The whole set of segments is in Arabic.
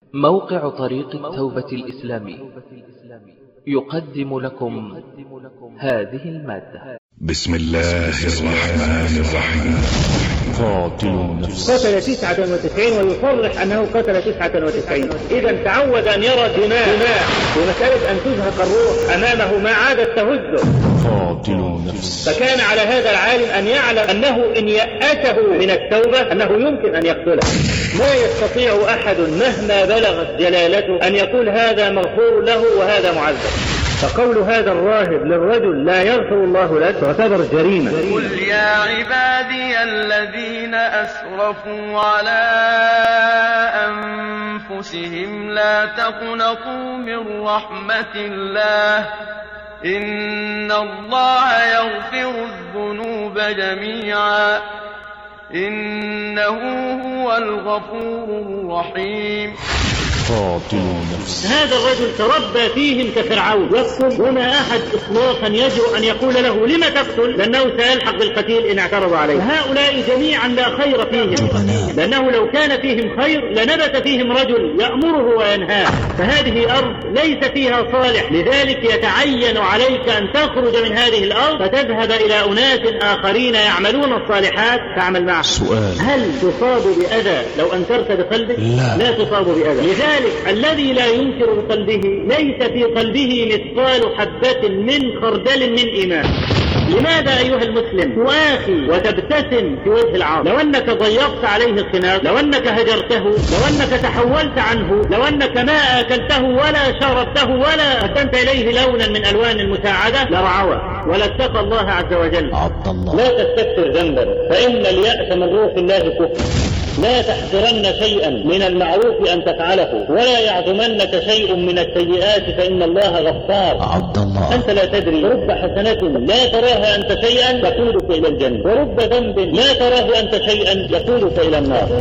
موقع طريق التوبة الإسلامي يقدم لكم هذه المادة. بسم الله الرحمن الرحيم. قاتل النفس. قتل 99 ويصرح أنه قتل 99. إذا تعود أن يرى دماء ومسألة أن تزهق الروح أمامه ما عادت تهزه. قاتل النفس. فكان على هذا العالم أن يعلم أنه إن يأته من التوبة أنه يمكن أن يقتله. ما يستطيع أحد مهما بلغت جلالته أن يقول هذا مغفور له وهذا معذب. فقول هذا الراهب للرجل لا يغفر الله لك تعتبر جريمة. قل يا عبادي الذين أسرفوا على أنفسهم لا تقنطوا من رحمة الله إن الله يغفر الذنوب جميعا إنه هو الغفور الرحيم. قاتل النفس. هذا الرجل تربى فيهم كفرعون يقتل وما أحد إطلاقا يجرؤ أن يقول له لم تقتل لأنه سيلحق بالقتيل إن اعترض عليه. هؤلاء جميعا لا خير فيهم لأنه لو كان فيهم خير لنبت فيهم رجل يأمره وينهاه. فهذه أرض ليس فيها صالح، لذلك يتعين عليك أن تخرج من هذه الأرض فتذهب إلى أناس آخرين يعملون الصالحات تعمل معه. سؤال: هل تصاب بأذى لو أنكرت بقلبك؟ لا تصاب بأذى. لذلك الذي لا ينكر بقلبه ليس في قلبه مثقال حبة من خردل من إيمان. لماذا أيها المسلم تؤاخي وتبتسم في وجه العار؟ لو أنك ضيقت عليه الخناق، لو أنك هجرته، لو أنك تحولت عنه، لو أنك ما أكلته ولا شربته ولا قدمت إليه لونا من ألوان المساعدة لرعوه ولا اتقى الله عز وجل. لا تستكثر ذنبا فإن اليأس من روح الله كفر. لا تحقرن شيئا من المعروف أن تفعله ولا يعظمنك شيء من السيئات فإن الله غفار. أنت لا تدري رب حسنة لا تراها أنت شيئا يقودك إلى الجنة ورب ذنب لا تراه أنت شيئا يقودك إلى النار.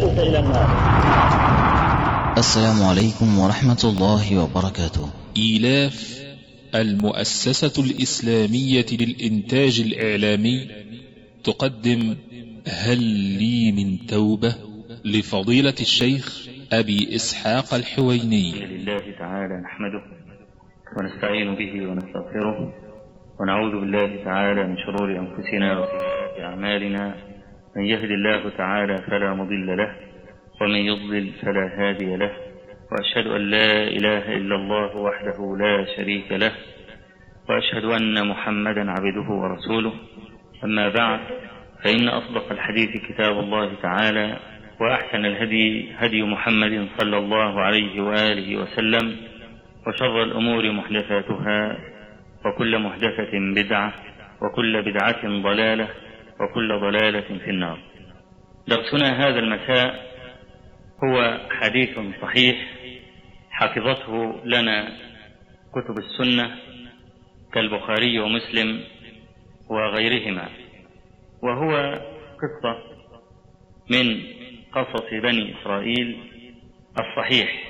السلام عليكم ورحمة الله وبركاته. إيلاف المؤسسة الإسلامية للإنتاج الإعلامي تقدم هل لي من توبة لفضيلة الشيخ أبي إسحاق الحويني. لله تعالى نحمده ونستعين به ونستغفره ونعوذ بالله تعالى من شرور أنفسنا وسيئات أعمالنا. من يهد الله تعالى فلا مضل له ومن يضلل فلا هادي له، وأشهد أن لا إله إلا الله وحده لا شريك له، وأشهد أن محمدا عبده ورسوله. أما بعد، فإن أصدق الحديث كتاب الله تعالى، وأحسن الهدي هدي محمد صلى الله عليه وآله وسلم، وشر الأمور محدثاتها وكل محدثة بدعة وكل بدعة ضلالة وكل ضلالة في النار. درسنا هذا المساء هو حديث صحيح حفظته لنا كتب السنة كالبخاري ومسلم وغيرهما، وهو قصة من قصص بني إسرائيل الصحيح.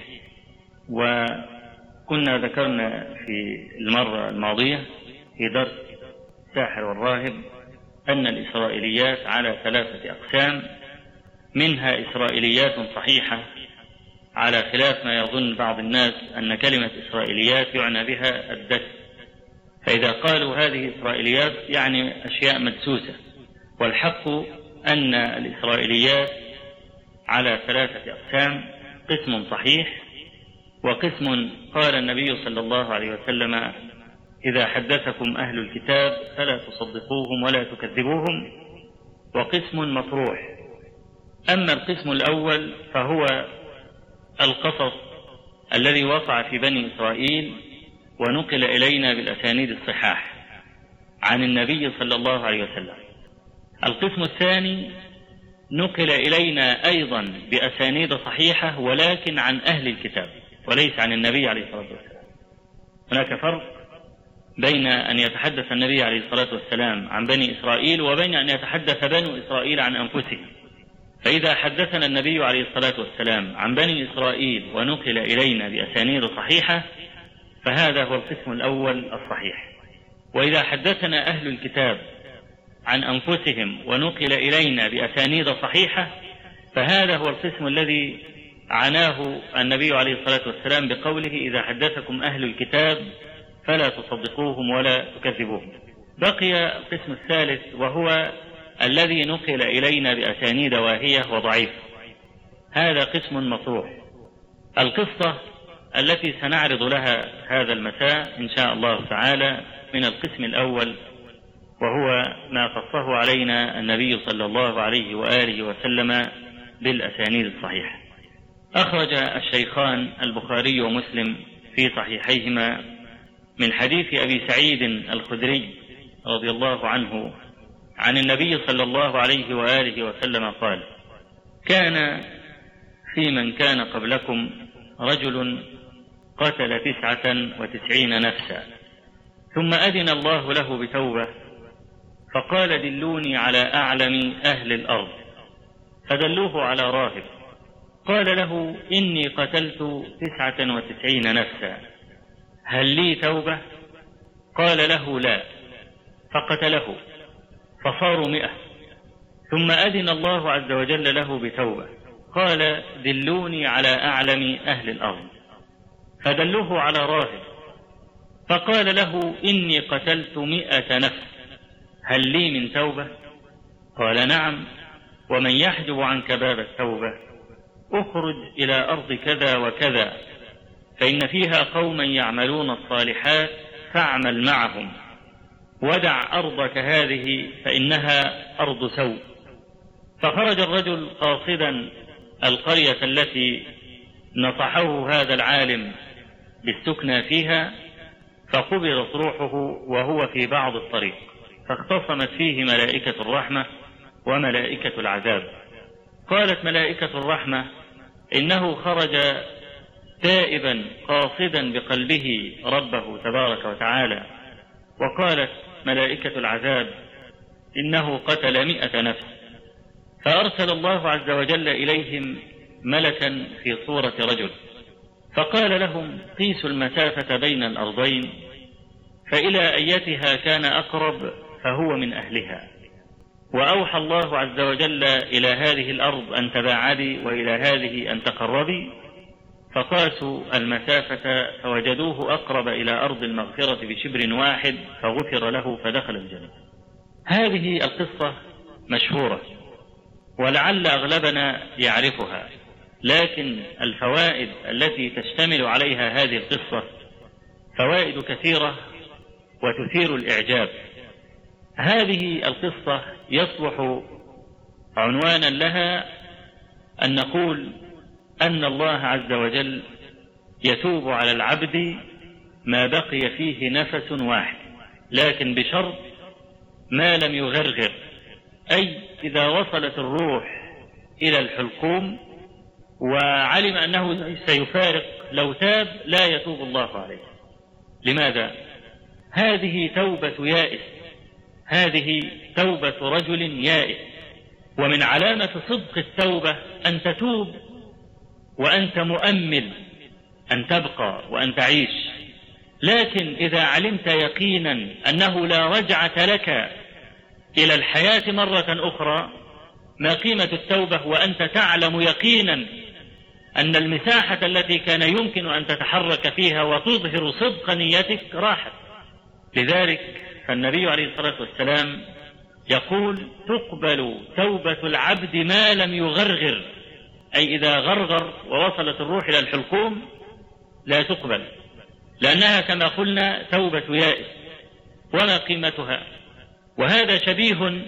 وكنا ذكرنا في المرة الماضية في درس الساحر والراهب أن الإسرائيليات على 3 أقسام، منها إسرائيليات صحيحة على خلاف ما يظن بعض الناس أن كلمة إسرائيليات يعنى بها الدس، فإذا قالوا هذه إسرائيليات يعني أشياء مدسوسة، والحق أن الإسرائيليات على 3 أقسام: قسم صحيح، وقسم قال النبي صلى الله عليه وسلم إذا حدثكم أهل الكتاب فلا تصدقوهم ولا تكذبوهم، وقسم مطروح. أما القسم الأول فهو القصص الذي وقع في بني إسرائيل ونقل إلينا بالأسانيد الصحاح عن النبي صلى الله عليه وسلم. القسم الثاني نقل إلينا أيضا بأسانيد صحيحة ولكن عن أهل الكتاب وليس عن النبي عليه الصلاة والسلام. هناك فرق بين أن يتحدث النبي عليه الصلاة والسلام عن بني إسرائيل وبين أن يتحدث بنو إسرائيل عن أنفسهم. فإذا حدثنا النبي عليه الصلاة والسلام عن بني إسرائيل ونقل إلينا بأسانيد صحيحة فهذا هو القسم الأول الصحيح. وإذا حدثنا أهل الكتاب عن أنفسهم ونقل إلينا بأسانيد صحيحة فهذا هو القسم الذي عناه النبي عليه الصلاة والسلام بقوله: إذا حدثكم أهل الكتاب فلا تصدقوهم ولا تكذبوهم. بقي القسم الثالث، وهو الذي نقل إلينا بأسانيد واهية وضعيفة. هذا قسم مطروح. القصة التي سنعرض لها هذا المساء إن شاء الله تعالى من القسم الأول، وهو ما قصه علينا النبي صلى الله عليه وآله وسلم بالأسانيد الصحيحة. أخرج الشيخان البخاري ومسلم في صحيحيهما من حديث أبي سعيد الخدري رضي الله عنه عن النبي صلى الله عليه وآله وسلم قال: كان في من كان قبلكم رجل قتل 99 نفسا، ثم أذن الله له بتوبة، فقال: دلوني على أعلم أهل الأرض، فدلوه على راهب، قال له: إني قتلت 99 نفسا، هل لي توبة؟ قال له: لا، فقتله فصاروا 100، ثم أذن الله عز وجل له بتوبة، قال: دلوني على أعلم أهل الأرض، فدلوه على راهب، فقال له: إني قتلت 100 نفس، هل لي من توبة؟ قال: نعم، ومن يحجب عنك باب التوبة اخرج إلى أرض كذا وكذا، فإن فيها قوما يعملون الصالحات فاعمل معهم، ودع أرضك هذه فإنها أرض سوء. فخرج الرجل قاصدا القرية التي نصحه هذا العالم بالسكنى فيها، فقبضت روحه وهو في بعض الطريق، فاختصمت فيه ملائكة الرحمة وملائكة العذاب. قالت ملائكة الرحمة: إنه خرج تائبا قاصدا بقلبه ربه تبارك وتعالى. وقالت ملائكة العذاب: إنه قتل 100 نفس. فأرسل الله عز وجل إليهم ملكا في صورة رجل، فقال لهم: قيسوا المسافة بين الأرضين، فإلى أيتها كان أقرب فهو من أهلها. وأوحى الله عز وجل إلى هذه الأرض أن تباعدي، وإلى هذه أن تقربي، فقاسوا المسافة فوجدوه أقرب إلى أرض المغفرة بشبر واحد، فغفر له فدخل الجنة. هذه القصة مشهورة ولعل أغلبنا يعرفها، لكن الفوائد التي تشتمل عليها هذه القصة فوائد كثيرة وتثير الإعجاب. هذه القصة يصلح عنوانا لها أن نقول أن الله عز وجل يتوب على العبد ما بقي فيه نفس واحد، لكن بشرط ما لم يغرغر، أي إذا وصلت الروح إلى الحلقوم وعلم أنه سيفارق، لو تاب لا يتوب الله عليه. لماذا؟ هذه توبة يائس، هذه توبة رجل يائس. ومن علامة صدق التوبة أن تتوب وأنت مؤمل أن تبقى وأن تعيش. لكن إذا علمت يقينا أنه لا رجعة لك إلى الحياة مرة أخرى، ما قيمة التوبة وأنت تعلم يقينا أن المساحة التي كان يمكن أن تتحرك فيها وتظهر صدق نيتك راحت. لذلك فالنبي عليه الصلاة والسلام يقول: تقبل توبة العبد ما لم يغرغر، أي إذا غرغر ووصلت الروح إلى الحلقوم لا تقبل، لأنها كما قلنا توبة يائس. وما قيمتها؟ وهذا شبيه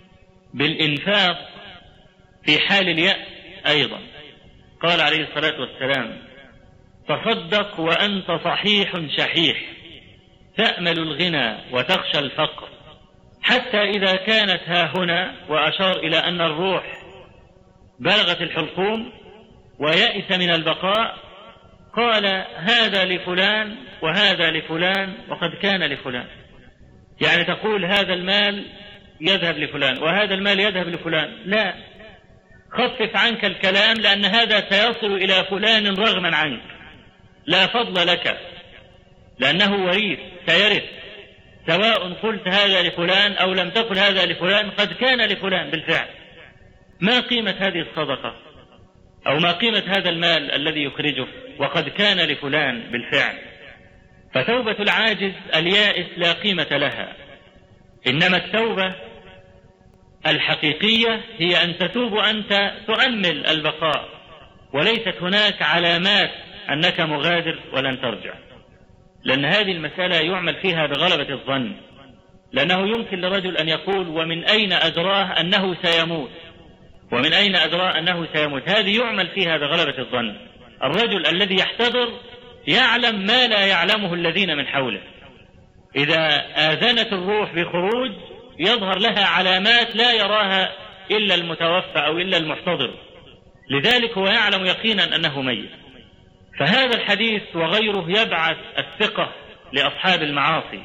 بالإنفاق في حال اليأس أيضا. قال عليه الصلاة والسلام: تصدق وأنت صحيح شحيح، تأمل الغنى وتخشى الفقر، حتى إذا كانت هاهنا، وأشار إلى أن الروح بلغت الحلقوم ويأس من البقاء، قال: هذا لفلان وهذا لفلان وقد كان لفلان. يعني تقول هذا المال يذهب لفلان وهذا المال يذهب لفلان، لا، خفف عنك الكلام، لأن هذا سيصل إلى فلان رغما عنك، لا فضل لك، لأنه وريث سيرث، سواء قلت هذا لفلان أو لم تقل هذا لفلان، قد كان لفلان بالفعل. ما قيمة هذه الصدقة؟ أو ما قيمة هذا المال الذي يخرجه وقد كان لفلان بالفعل. فتوبة العاجز اليائس لا قيمة لها، إنما التوبة الحقيقية هي أن تتوب وأنت تؤمل البقاء، وليست هناك علامات أنك مغادر ولن ترجع، لأن هذه المسألة يعمل فيها بغلبة الظن، لأنه يمكن لرجل أن يقول ومن أين أدراه أنه سيموت، ومن أين أدراه أنه سيموت، هذه يعمل فيها بغلبة الظن. الرجل الذي يحتضر يعلم ما لا يعلمه الذين من حوله، إذا آذنت الروح بخروج يظهر لها علامات لا يراها إلا المتوفى أو إلا المحتضر، لذلك هو يعلم يقينا أنه ميت. فهذا الحديث وغيره يبعث الثقة لأصحاب المعاصي،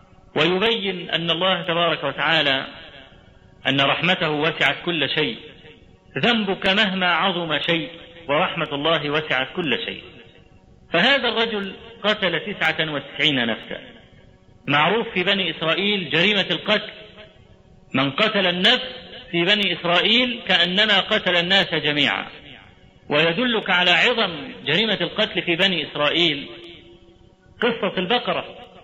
ويبين أن الله تبارك وتعالى أن رحمته وسعت كل شيء، ذنبك مهما عظم شيء ورحمة الله وسعت كل شيء. فهذا الرجل قتل 99 نفسا. معروف في بني إسرائيل جريمة القتل، من قتل النفس في بني إسرائيل كأنما قتل الناس جميعا. ويدلك على عظم جريمة القتل في بني إسرائيل قصة البقرة،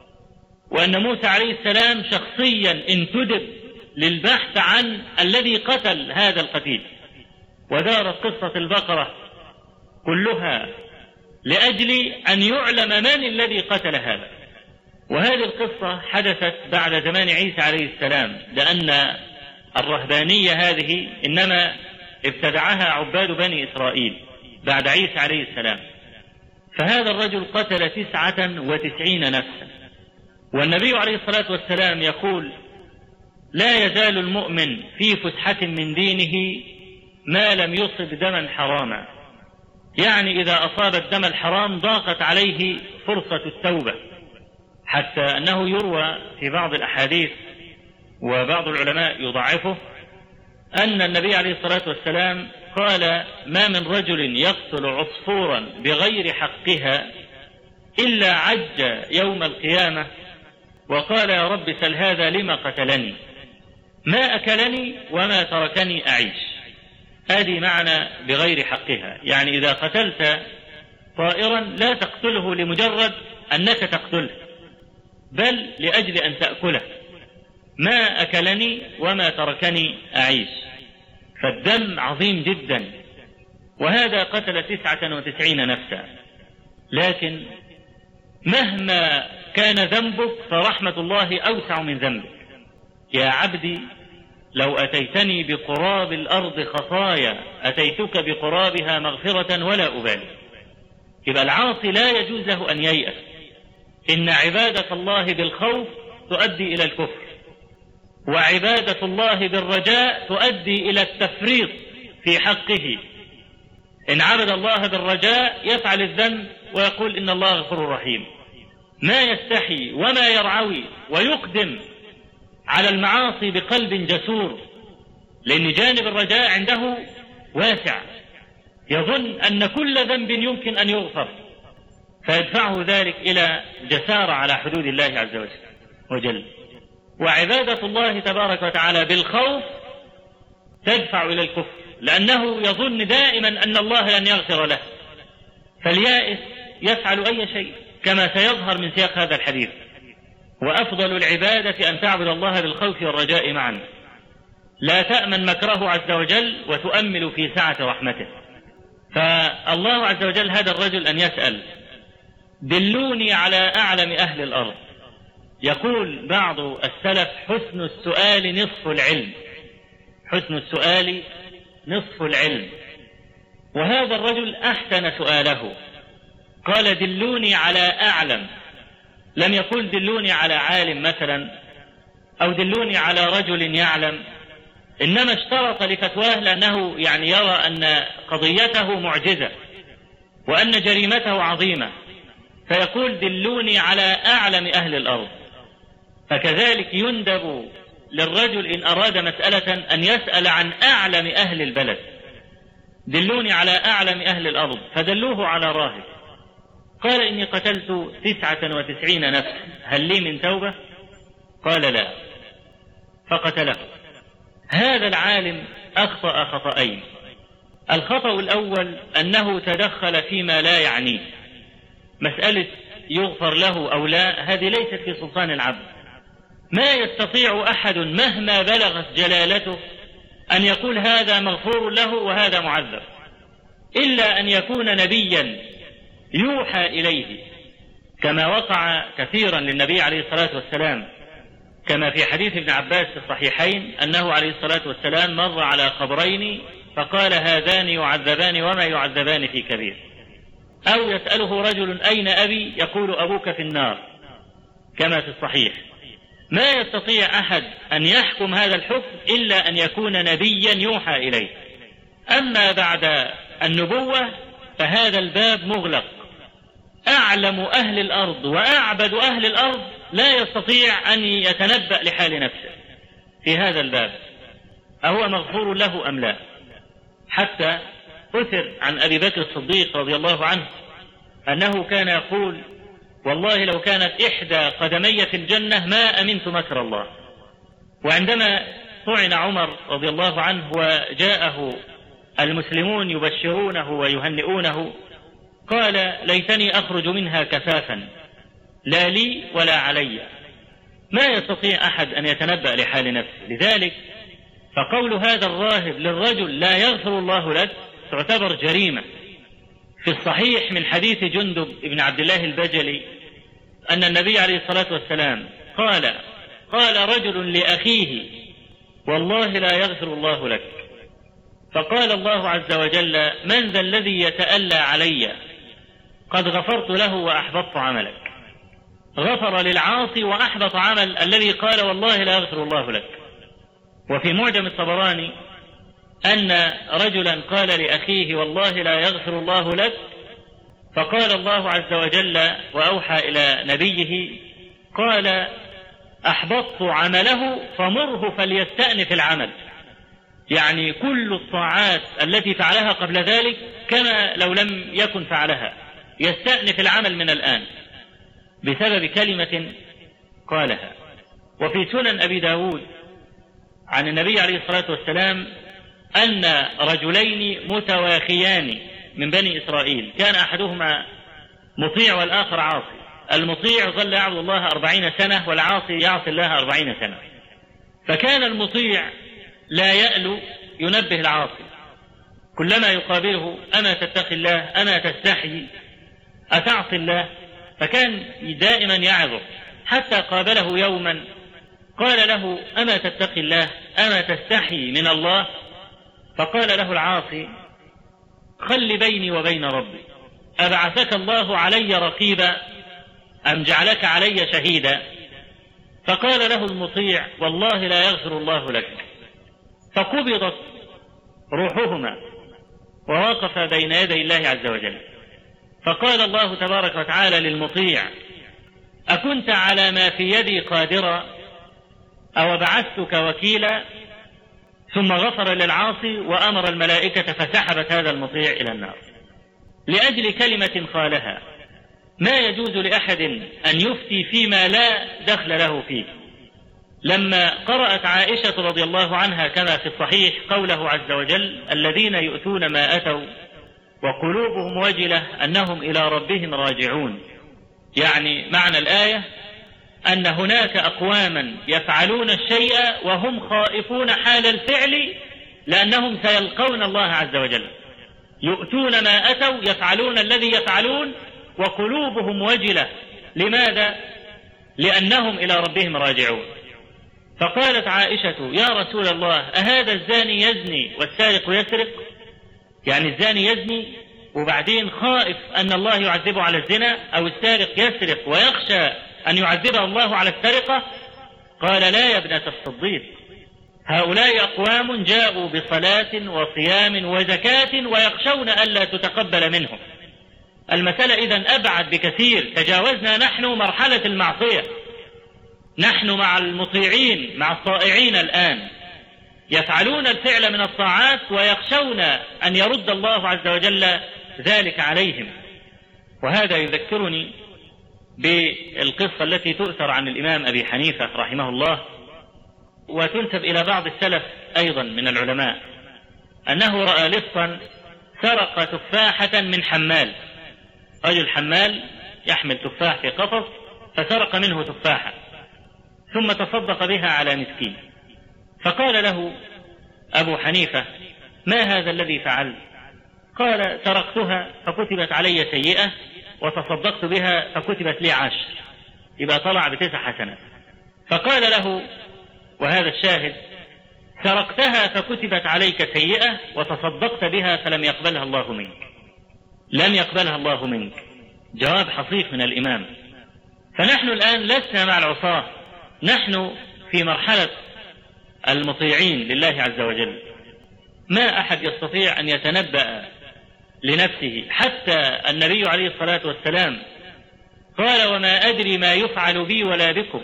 وأن موسى عليه السلام شخصيا انتدب للبحث عن الذي قتل هذا القتيل، ودارت قصة البقرة كلها لأجل أن يعلم من الذي قتل هذا. وهذه القصة حدثت بعد زمان عيسى عليه السلام، لأن الرهبانية هذه إنما ابتدعها عباد بني إسرائيل بعد عيسى عليه السلام. فهذا الرجل قتل 99 نفسا، والنبي عليه الصلاة والسلام يقول لا يزال المؤمن في فسحة من دينه ما لم يصب دما حراما، يعني إذا أصاب الدم الحرام ضاقت عليه فرصة التوبة، حتى أنه يروى في بعض الأحاديث وبعض العلماء يضعفه أن النبي عليه الصلاة والسلام قال ما من رجل يقتل عصفورا بغير حقها إلا عج يوم القيامة وقال يا رب سل هذا لما قتلني، ما أكلني وما تركني أعيش. هذه معنى بغير حقها، يعني إذا قتلت طائرا لا تقتله لمجرد أنك تقتله، بل لأجل أن تأكله. ما أكلني وما تركني أعيش. فالدم عظيم جدا، وهذا قتل 99 نفسا. لكن مهما كان ذنبك فرحمة الله أوسع من ذنبك. يا عبدي لو أتيتني بقراب الأرض خطايا أتيتك بقرابها مغفرة ولا أبالي. يبقى العاصي لا يجوز له أن ييأس. إن عبادة الله بالخوف تؤدي إلى الكفر، وعبادة الله بالرجاء تؤدي إلى التفريط في حقه. إن عبد الله بالرجاء يفعل الذنب ويقول إن الله غفور رحيم، ما يستحي وما يرعوي ويقدم على المعاصي بقلب جسور، لأن جانب الرجاء عنده واسع، يظن أن كل ذنب يمكن أن يغفر، فيدفعه ذلك إلى جسارة على حدود الله عز وجل. وعبادة الله تبارك وتعالى بالخوف تدفع إلى الكفر، لأنه يظن دائما أن الله لن يغفر له، فاليائس يفعل أي شيء كما سيظهر من سياق هذا الحديث. وأفضل العبادة أن تعبد الله بالخوف والرجاء معا، لا تأمن مكره عز وجل وتؤمل في سعة رحمته. فالله عز وجل هذا الرجل أن يسأل دلوني على أعلم أهل الأرض. يقول بعض السلف حسن السؤال نصف العلم، حسن السؤال نصف العلم. وهذا الرجل أحسن سؤاله، قال دلوني على أعلم، لم يقل دلوني على عالم مثلا أو دلوني على رجل يعلم، إنما اشترط لفتواه لأنه يعني يرى أن قضيته معجزة وأن جريمته عظيمة، فيقول دلوني على أعلم أهل الأرض. فكذلك يندب للرجل إن أراد مسألة أن يسأل عن أعلم أهل البلد، دلوني على أعلم أهل الأرض، فدلوه على راهب. قال إني قتلت 99 نفس، هل لي من توبة؟ قال لا، فقتله. هذا العالم أخطأ خطأين. الخطأ الأول أنه تدخل فيما لا يعنيه. مسألة يغفر له أو لا هذه ليست في سلطان العبد. ما يستطيع أحد مهما بلغت جلالته أن يقول هذا مغفور له وهذا معذب، إلا أن يكون نبيا يوحى إليه، كما وقع كثيرا للنبي عليه الصلاة والسلام، كما في حديث ابن عباس في الصحيحين أنه عليه الصلاة والسلام مر على قبرين فقال هذان يعذبان وما يعذبان في كبير. أو يسأله رجل أين أبي؟ يقول أبوك في النار، كما في الصحيح. ما يستطيع أحد أن يحكم هذا الحكم إلا أن يكون نبيا يوحى إليه. أما بعد النبوة فهذا الباب مغلق. أعلم أهل الأرض وأعبد أهل الأرض لا يستطيع أن يتنبأ لحال نفسه في هذا الباب أهو مغفور له أم لا. حتى أثر عن أبي بكر الصديق رضي الله عنه أنه كان يقول والله لو كانت إحدى قدمي في الجنة ما أمنت مكر الله. وعندما طعن عمر رضي الله عنه وجاءه المسلمون يبشرونه ويهنئونه قال ليتني أخرج منها كفافا لا لي ولا علي. ما يستطيع أحد أن يتنبأ لحال نفسه. لذلك فقول هذا الراهب للرجل لا يغفر الله لك تعتبر جريمة. في الصحيح من حديث جندب بن عبد الله البجلي أن النبي عليه الصلاة والسلام قال رجل لأخيه والله لا يغفر الله لك، فقال الله عز وجل من ذا الذي يتألى علي؟ قد غفرت له وأحبطت عملك. غفر للعاصي وأحبط عمل الذي قال والله لا يغفر الله لك. وفي معجم الطبراني أن رجلا قال لأخيه والله لا يغفر الله لك، فقال الله عز وجل وأوحى إلى نبيه قال أحبطت عمله فمره فليستأنف العمل. يعني كل الطاعات التي فعلها قبل ذلك كما لو لم يكن فعلها، يستأنف العمل من الآن بسبب كلمة قالها. وفي سنن أبي داود عن النبي عليه الصلاة والسلام أن رجلين متواخيان من بني إسرائيل كان أحدهما مطيع والآخر عاصي. المطيع ظل يعبد الله 40 سنة والعاصي يعصي الله 40 سنة. فكان المطيع لا يألو ينبه العاصي كلما يقابله أما تتقي الله أما تستحي أتعصي الله، فكان دائما يعظه حتى قابله يوما قال له أما تتقي الله أما تستحي من الله؟ فقال له العاصي خل بيني وبين ربي، أبعثك الله علي رقيبا أم جعلك علي شهيدا؟ فقال له المطيع والله لا يغفر الله لك. فقبضت روحهما ووقف بين يدي الله عز وجل. فقال الله تبارك وتعالى للمطيع أكنت على ما في يدي قادرا أو بعثتك وكيلا؟ ثم غفر للعاصي وأمر الملائكة فسحبت هذا المطيع إلى النار لأجل كلمة قالها. ما يجوز لأحد أن يفتي فيما لا دخل له فيه. لما قرأت عائشة رضي الله عنها كما في الصحيح قوله عز وجل الذين يؤتون ما أتوا وقلوبهم وجلة أنهم إلى ربهم راجعون، يعني معنى الآية أن هناك أقواما يفعلون الشيء وهم خائفون حال الفعل لأنهم سيلقون الله عز وجل. يؤتون ما أتوا يفعلون الذي يفعلون وقلوبهم وجلة. لماذا؟ لأنهم إلى ربهم راجعون. فقالت عائشة يا رسول الله أهذا الزاني يزني والسارق يسرق؟ يعني الزاني يزني وبعدين خائف أن الله يعذبه على الزنا، أو السارق يسرق ويخشى أن يعذبه الله على السرقة؟ قال لا يا ابنة الصديق، هؤلاء أقوام جاءوا بصلاة وصيام وزكاة ويخشون ألا تتقبل منهم. المسألة إذن أبعد بكثير، تجاوزنا نحن مرحلة المعصية، نحن مع المطيعين مع الطائعين الآن يفعلون الفعل من الطاعات ويخشون أن يرد الله عز وجل ذلك عليهم. وهذا يذكرني بالقصة التي تؤثر عن الإمام أبي حنيفة رحمه الله وتنسب إلى بعض السلف أيضا من العلماء. أنه رأى لصا سرق تفاحة من حمال، رجل حمال يحمل تفاح في قفص فسرق منه تفاحة ثم تصدق بها على مسكين. فقال له أبو حنيفة: ما هذا الذي فعلت؟ قال: سرقتها فكتبت علي سيئة وتصدقت بها فكتبت لي 10، يبقى طلع ب9 حسنات. فقال له، وهذا الشاهد: سرقتها فكتبت عليك سيئة وتصدقت بها فلم يقبلها الله منك. لم يقبلها الله منك. جواب حصيف من الإمام. فنحن الآن لسنا مع العصاة، نحن في مرحلة المطيعين لله عز وجل. ما أحد يستطيع أن يتنبأ لنفسه، حتى النبي عليه الصلاة والسلام قال: وما أدري ما يفعل بي ولا بكم.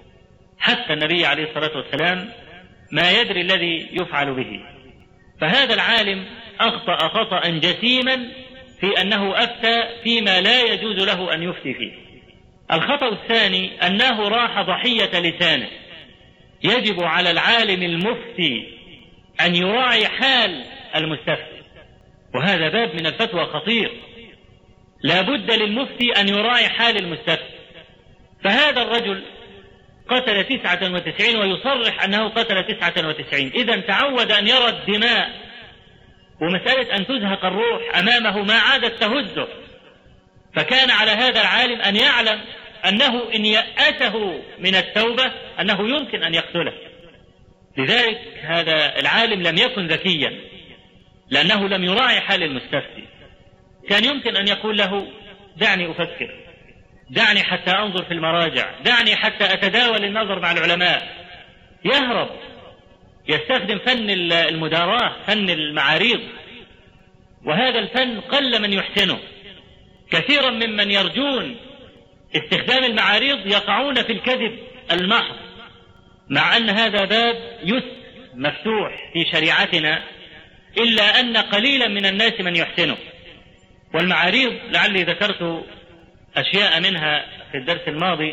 حتى النبي عليه الصلاة والسلام ما يدري الذي يفعل به. فهذا العالم أخطأ خطأ جسيما في أنه أفتى فيما لا يجوز له أن يفتي فيه. الخطأ الثاني أنه راح ضحية لسانه. يجب على العالم المفتي أن يراعي حال المستفتي، وهذا باب من الفتوى خطير. لا بد للمفتي أن يراعي حال المستفتي. فهذا الرجل قتل 99 ويصرح أنه قتل 99، إذن تعود أن يرى الدماء، ومسألة أن تزهق الروح أمامه ما عادت تهزه. فكان على هذا العالم أن يعلم أنه إن يأته من التوبة أنه يمكن أن يقتله. لذلك هذا العالم لم يكن ذكيا، لأنه لم يراعي حال المستفتي. كان يمكن أن يقول له: دعني أفكر، دعني حتى أنظر في المراجع، دعني حتى أتداول النظر مع العلماء. يهرب، يستخدم فن المداراة، فن المعاريض، وهذا الفن قل من يحسنه. كثيرا ممن يرجون استخدام المعاريض يقعون في الكذب المحض، مع أن هذا باب مفتوح في شريعتنا، إلا أن قليلا من الناس من يحسنه. والمعاريض لعلي ذكرت أشياء منها في الدرس الماضي،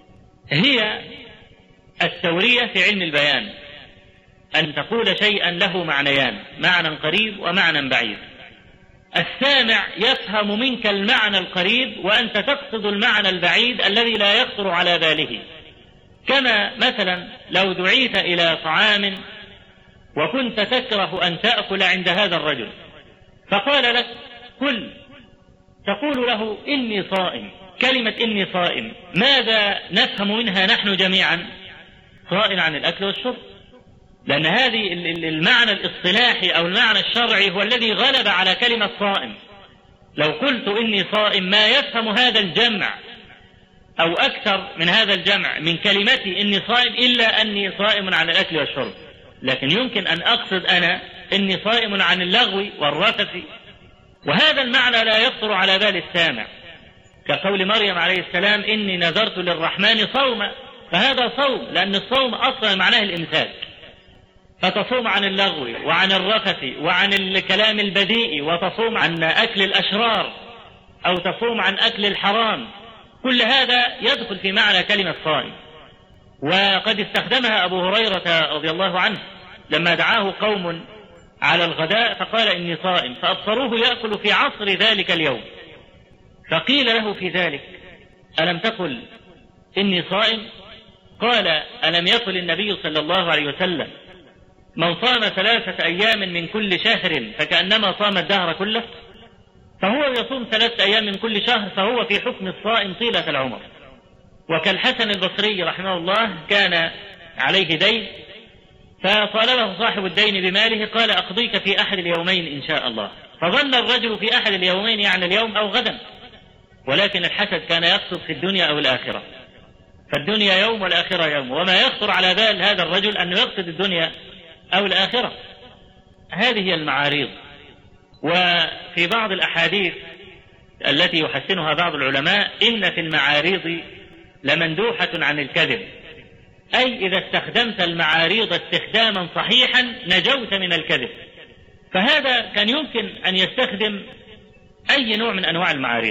هي التورية في علم البيان، أن تقول شيئا له معنيان، معنى قريب ومعنى بعيد. السامع يفهم منك المعنى القريب وأنت تقصد المعنى البعيد الذي لا يخطر على باله. كما مثلا لو دعيت إلى طعام وكنت تكره أن تأكل عند هذا الرجل، فقال لك: كل، تقول له: إني صائم. كلمة إني صائم ماذا نفهم منها نحن جميعا؟ صائم عن الأكل والشرب، لأن هذه المعنى الاصطلاحي أو المعنى الشرعي هو الذي غلب على كلمة صائم. لو قلت إني صائم ما يفهم هذا الجمع أو أكثر من هذا الجمع من كلمتي إني صائم إلا أني صائم عن الأكل والشرب، لكن يمكن أن أقصد أنا إني صائم عن اللغو والرفث، وهذا المعنى لا يخطر على بال السامع. كقول مريم عليه السلام: إني نذرت للرحمن صوما، فهذا صوم، لأن الصوم أصلا معناه الإمساك. فتصوم عن اللغو وعن الرفث وعن الكلام البذيء، وتصوم عن أكل الأشرار، أو تصوم عن أكل الحرام. كل هذا يدخل في معنى كلمة صائم. وقد استخدمها أبو هريرة رضي الله عنه لما دعاه قوم على الغداء فقال: إني صائم، فأبصروه يأكل في عصر ذلك اليوم، فقيل له في ذلك: ألم تقل إني صائم؟ قال: ألم يقل النبي صلى الله عليه وسلم: من صام 3 أيام من كل شهر فكأنما صام الدهر كله؟ فهو يصوم 3 أيام من كل شهر، فهو في حكم الصائم طيلة العمر. وكالحسن البصري رحمه الله كان عليه دين، فطالبه صاحب الدين بماله، قال: أقضيك في أحد اليومين إن شاء الله. فظن الرجل في أحد اليومين يعني اليوم أو غدا، ولكن الحسد كان يقصد في الدنيا أو الآخرة، فالدنيا يوم والآخرة يوم، وما يخطر على بال هذا الرجل أنه يقصد الدنيا أو الآخرة. هذه هي المعاريض. وفي بعض الأحاديث التي يحسنها بعض العلماء: إن في المعاريض لمندوحة عن الكذب، أي إذا استخدمت المعاريض استخداما صحيحا نجوت من الكذب. فهذا كان يمكن أن يستخدم أي نوع من أنواع المعاريض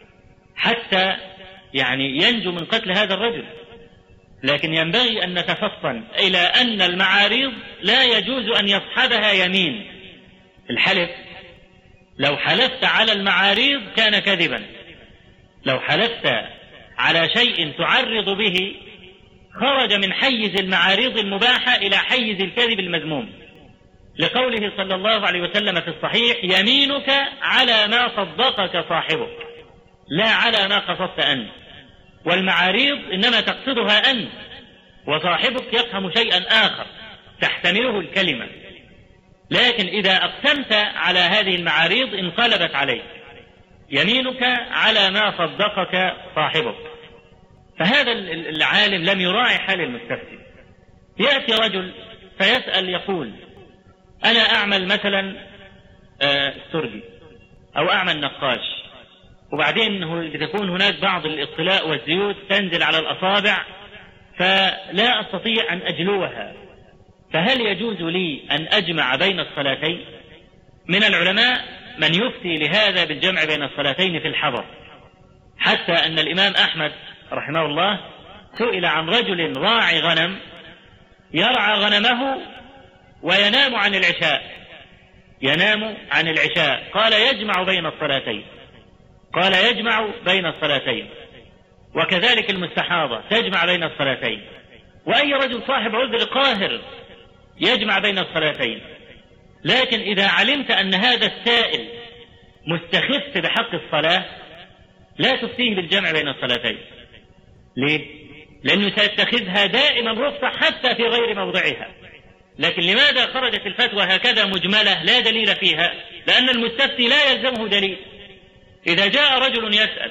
حتى يعني ينجو من قتل هذا الرجل، لكن ينبغي أن نتفطن إلى أن المعاريض لا يجوز أن يصحبها يمين، الحلف لو حلفت على المعاريض كان كذبا، لو حلفت على شيء تعرض به خرج من حيز المعاريض المباحة إلى حيز الكذب المذموم، لقوله صلى الله عليه وسلم في الصحيح: يمينك على ما صدقك صاحبك لا على ما قصدت أنت. والمعاريض إنما تقصدها أنت، وصاحبك يفهم شيئا آخر تحتمله الكلمة، لكن إذا أقسمت على هذه المعاريض انقلبت عليك. يمينك على ما صدقك صاحبك. فهذا العالم لم يراعي حال المستفتي. يأتي رجل فيسأل يقول: أنا أعمل مثلا استرجي أو أعمل نقاش، وبعدين تكون هناك بعض الاطلاء والزيوت تنزل على الأصابع فلا أستطيع أن أجلوها، فهل يجوز لي أن أجمع بين الصلاتين؟ من العلماء من يفتي لهذا بالجمع بين الصلاتين في الحضر، حتى أن الإمام أحمد رحمه الله سئل عن رجل راعي غنم يرعى غنمه وينام عن العشاء، ينام عن العشاء، قال يجمع بين الصلاتين، قال يجمع بين الصلاتين. وكذلك المستحاضة تجمع بين الصلاتين، وأي رجل صاحب عذر قاهر يجمع بين الصلاتين. لكن إذا علمت أن هذا السائل مستخف بحق الصلاة لا تفتيه بالجمع بين الصلاتين. ليه؟ لأنه سيتخذها دائما رخصة حتى في غير موضعها. لكن لماذا خرجت الفتوى هكذا مجملة لا دليل فيها؟ لأن المستفتي لا يلزمه دليل. إذا جاء رجل يسأل: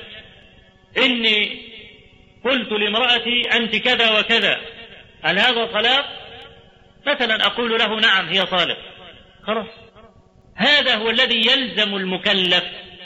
إني قلت لامرأتي أنت كذا وكذا، هل هذا طلاق؟ مثلا أقول له: نعم هي طالق، خلاص، هذا هو الذي يلزم المكلف.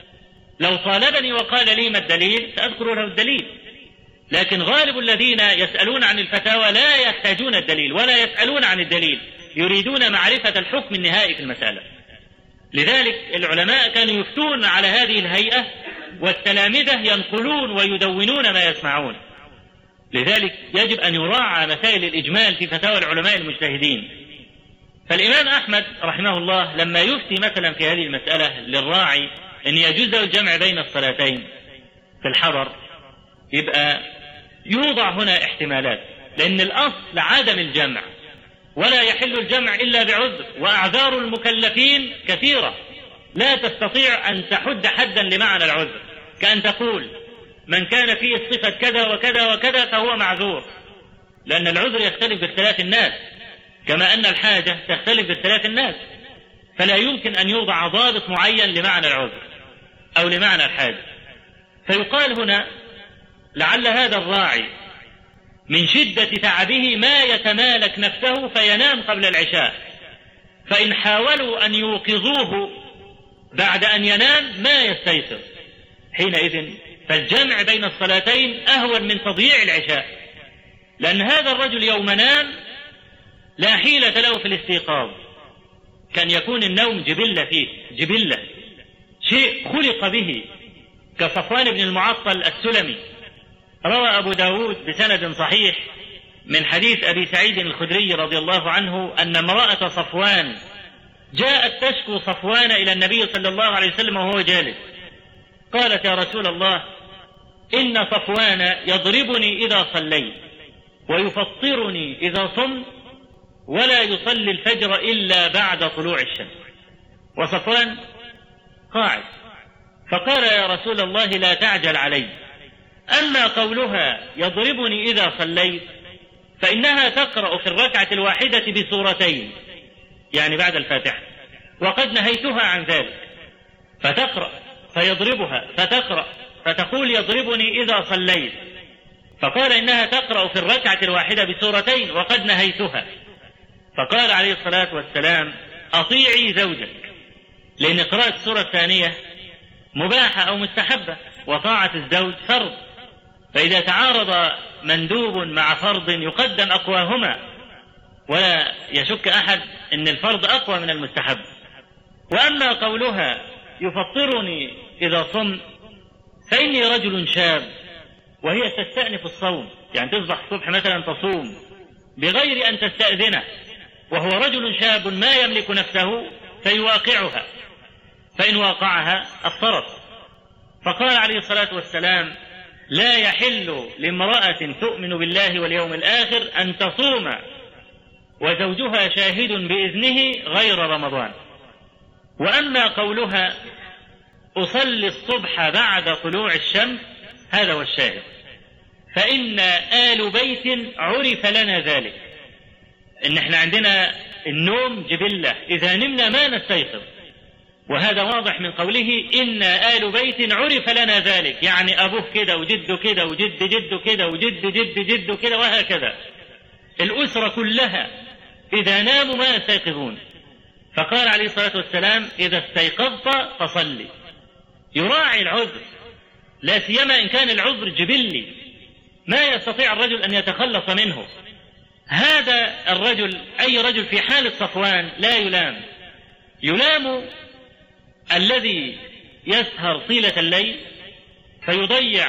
لو طالبني وقال لي ما الدليل سأذكر له الدليل، لكن غالب الذين يسألون عن الفتاوى لا يحتاجون الدليل ولا يسألون عن الدليل، يريدون معرفة الحكم النهائي في المسألة. لذلك العلماء كانوا يفتون على هذه الهيئة، والتلامذة ينقلون ويدونون ما يسمعون. لذلك يجب أن يراعى مسائل الإجمال في فتاوى العلماء المجتهدين. فالإمام أحمد رحمه الله لما يفتي مثلا في هذه المسألة للراعي أن يجوز الجمع بين الصلاتين في الحضر، يبقى يوضع هنا احتمالات، لأن الأصل عدم الجمع، ولا يحل الجمع إلا بعذر، وأعذار المكلفين كثيرة لا تستطيع أن تحد حدا لمعنى العذر، كأن تقول: من كان فيه صفة كذا وكذا وكذا فهو معذور، لأن العذر يختلف باختلاف الناس، كما أن الحاجة تختلف باختلاف الناس، فلا يمكن أن يوضع ضابط معين لمعنى العذر أو لمعنى الحاجة. فيقال هنا: لعل هذا الراعي من شدة تعبه ما يتمالك نفسه فينام قبل العشاء، فإن حاولوا أن يوقظوه بعد أن ينام ما يستيقظ، حينئذ فالجمع بين الصلاتين أهون من تضييع العشاء، لأن هذا الرجل يوم نام لا حيلة له في الاستيقاظ، كان يكون النوم جبلة فيه، جبلة، شيء خلق به، كصفوان بن المعطل السلمي. روى أبو داود بسند صحيح من حديث أبي سعيد الخدري رضي الله عنه أن امرأة صفوان جاءت تشكو صفوان إلى النبي صلى الله عليه وسلم وهو جالس، قالت: يا رسول الله، إن صفوان يضربني إذا صليت ويفطرني إذا صمت ولا يصلي الفجر إلا بعد طلوع الشمس. وصفوان قاعد، فقال: يا رسول الله لا تعجل علي، أما قولها يضربني إذا صليت فإنها تقرأ في الركعة الواحدة بسورتين، يعني بعد الفاتحة، وقد نهيتها عن ذلك، فتقرأ فيضربها فتقرأ فتقول يضربني إذا صليت، فقال إنها تقرأ في الركعة الواحدة بسورتين وقد نهيتها. فقال عليه الصلاة والسلام: أطيعي زوجك، لأن قراءة السورة الثانية مباحة أو مستحبة، وطاعة الزوج فرض، فإذا تعارض مندوب مع فرض يقدم أقواهما، ولا يشك أحد أن الفرض أقوى من المستحب. وأما قولها يفطرني إذا صمت فإني رجل شاب، وهي تستأنف الصوم، يعني تصبح الصبح مثلا تصوم بغير أن تستأذنه، وهو رجل شاب ما يملك نفسه، فيواقعها، فإن واقعها أفطرت. فقال عليه الصلاة والسلام: لا يحل لامرأة تؤمن بالله واليوم الآخر أن تصوم وزوجها شاهد بإذنه غير رمضان. وأما قولها أصلي الصبح بعد طلوع الشمس، هذا هو الشاهد، فإن آل بيت عرف لنا ذلك، إن احنا عندنا النوم جبلة، إذا نمنا ما نستيقظ، وهذا واضح من قوله إن آل بيت عرف لنا ذلك، يعني أبوه كده وجده كده وجد جده كده وجد جد جده كده وهكذا، الأسرة كلها إذا ناموا ما يستيقظون. فقال عليه الصلاة والسلام: إذا استيقظت فصلي. يراعي العذر، لا سيما إن كان العذر جبلي ما يستطيع الرجل أن يتخلص منه. هذا الرجل، أي رجل في حالة صفوان، لا يلام. يلام الذي يسهر طيلة الليل فيضيع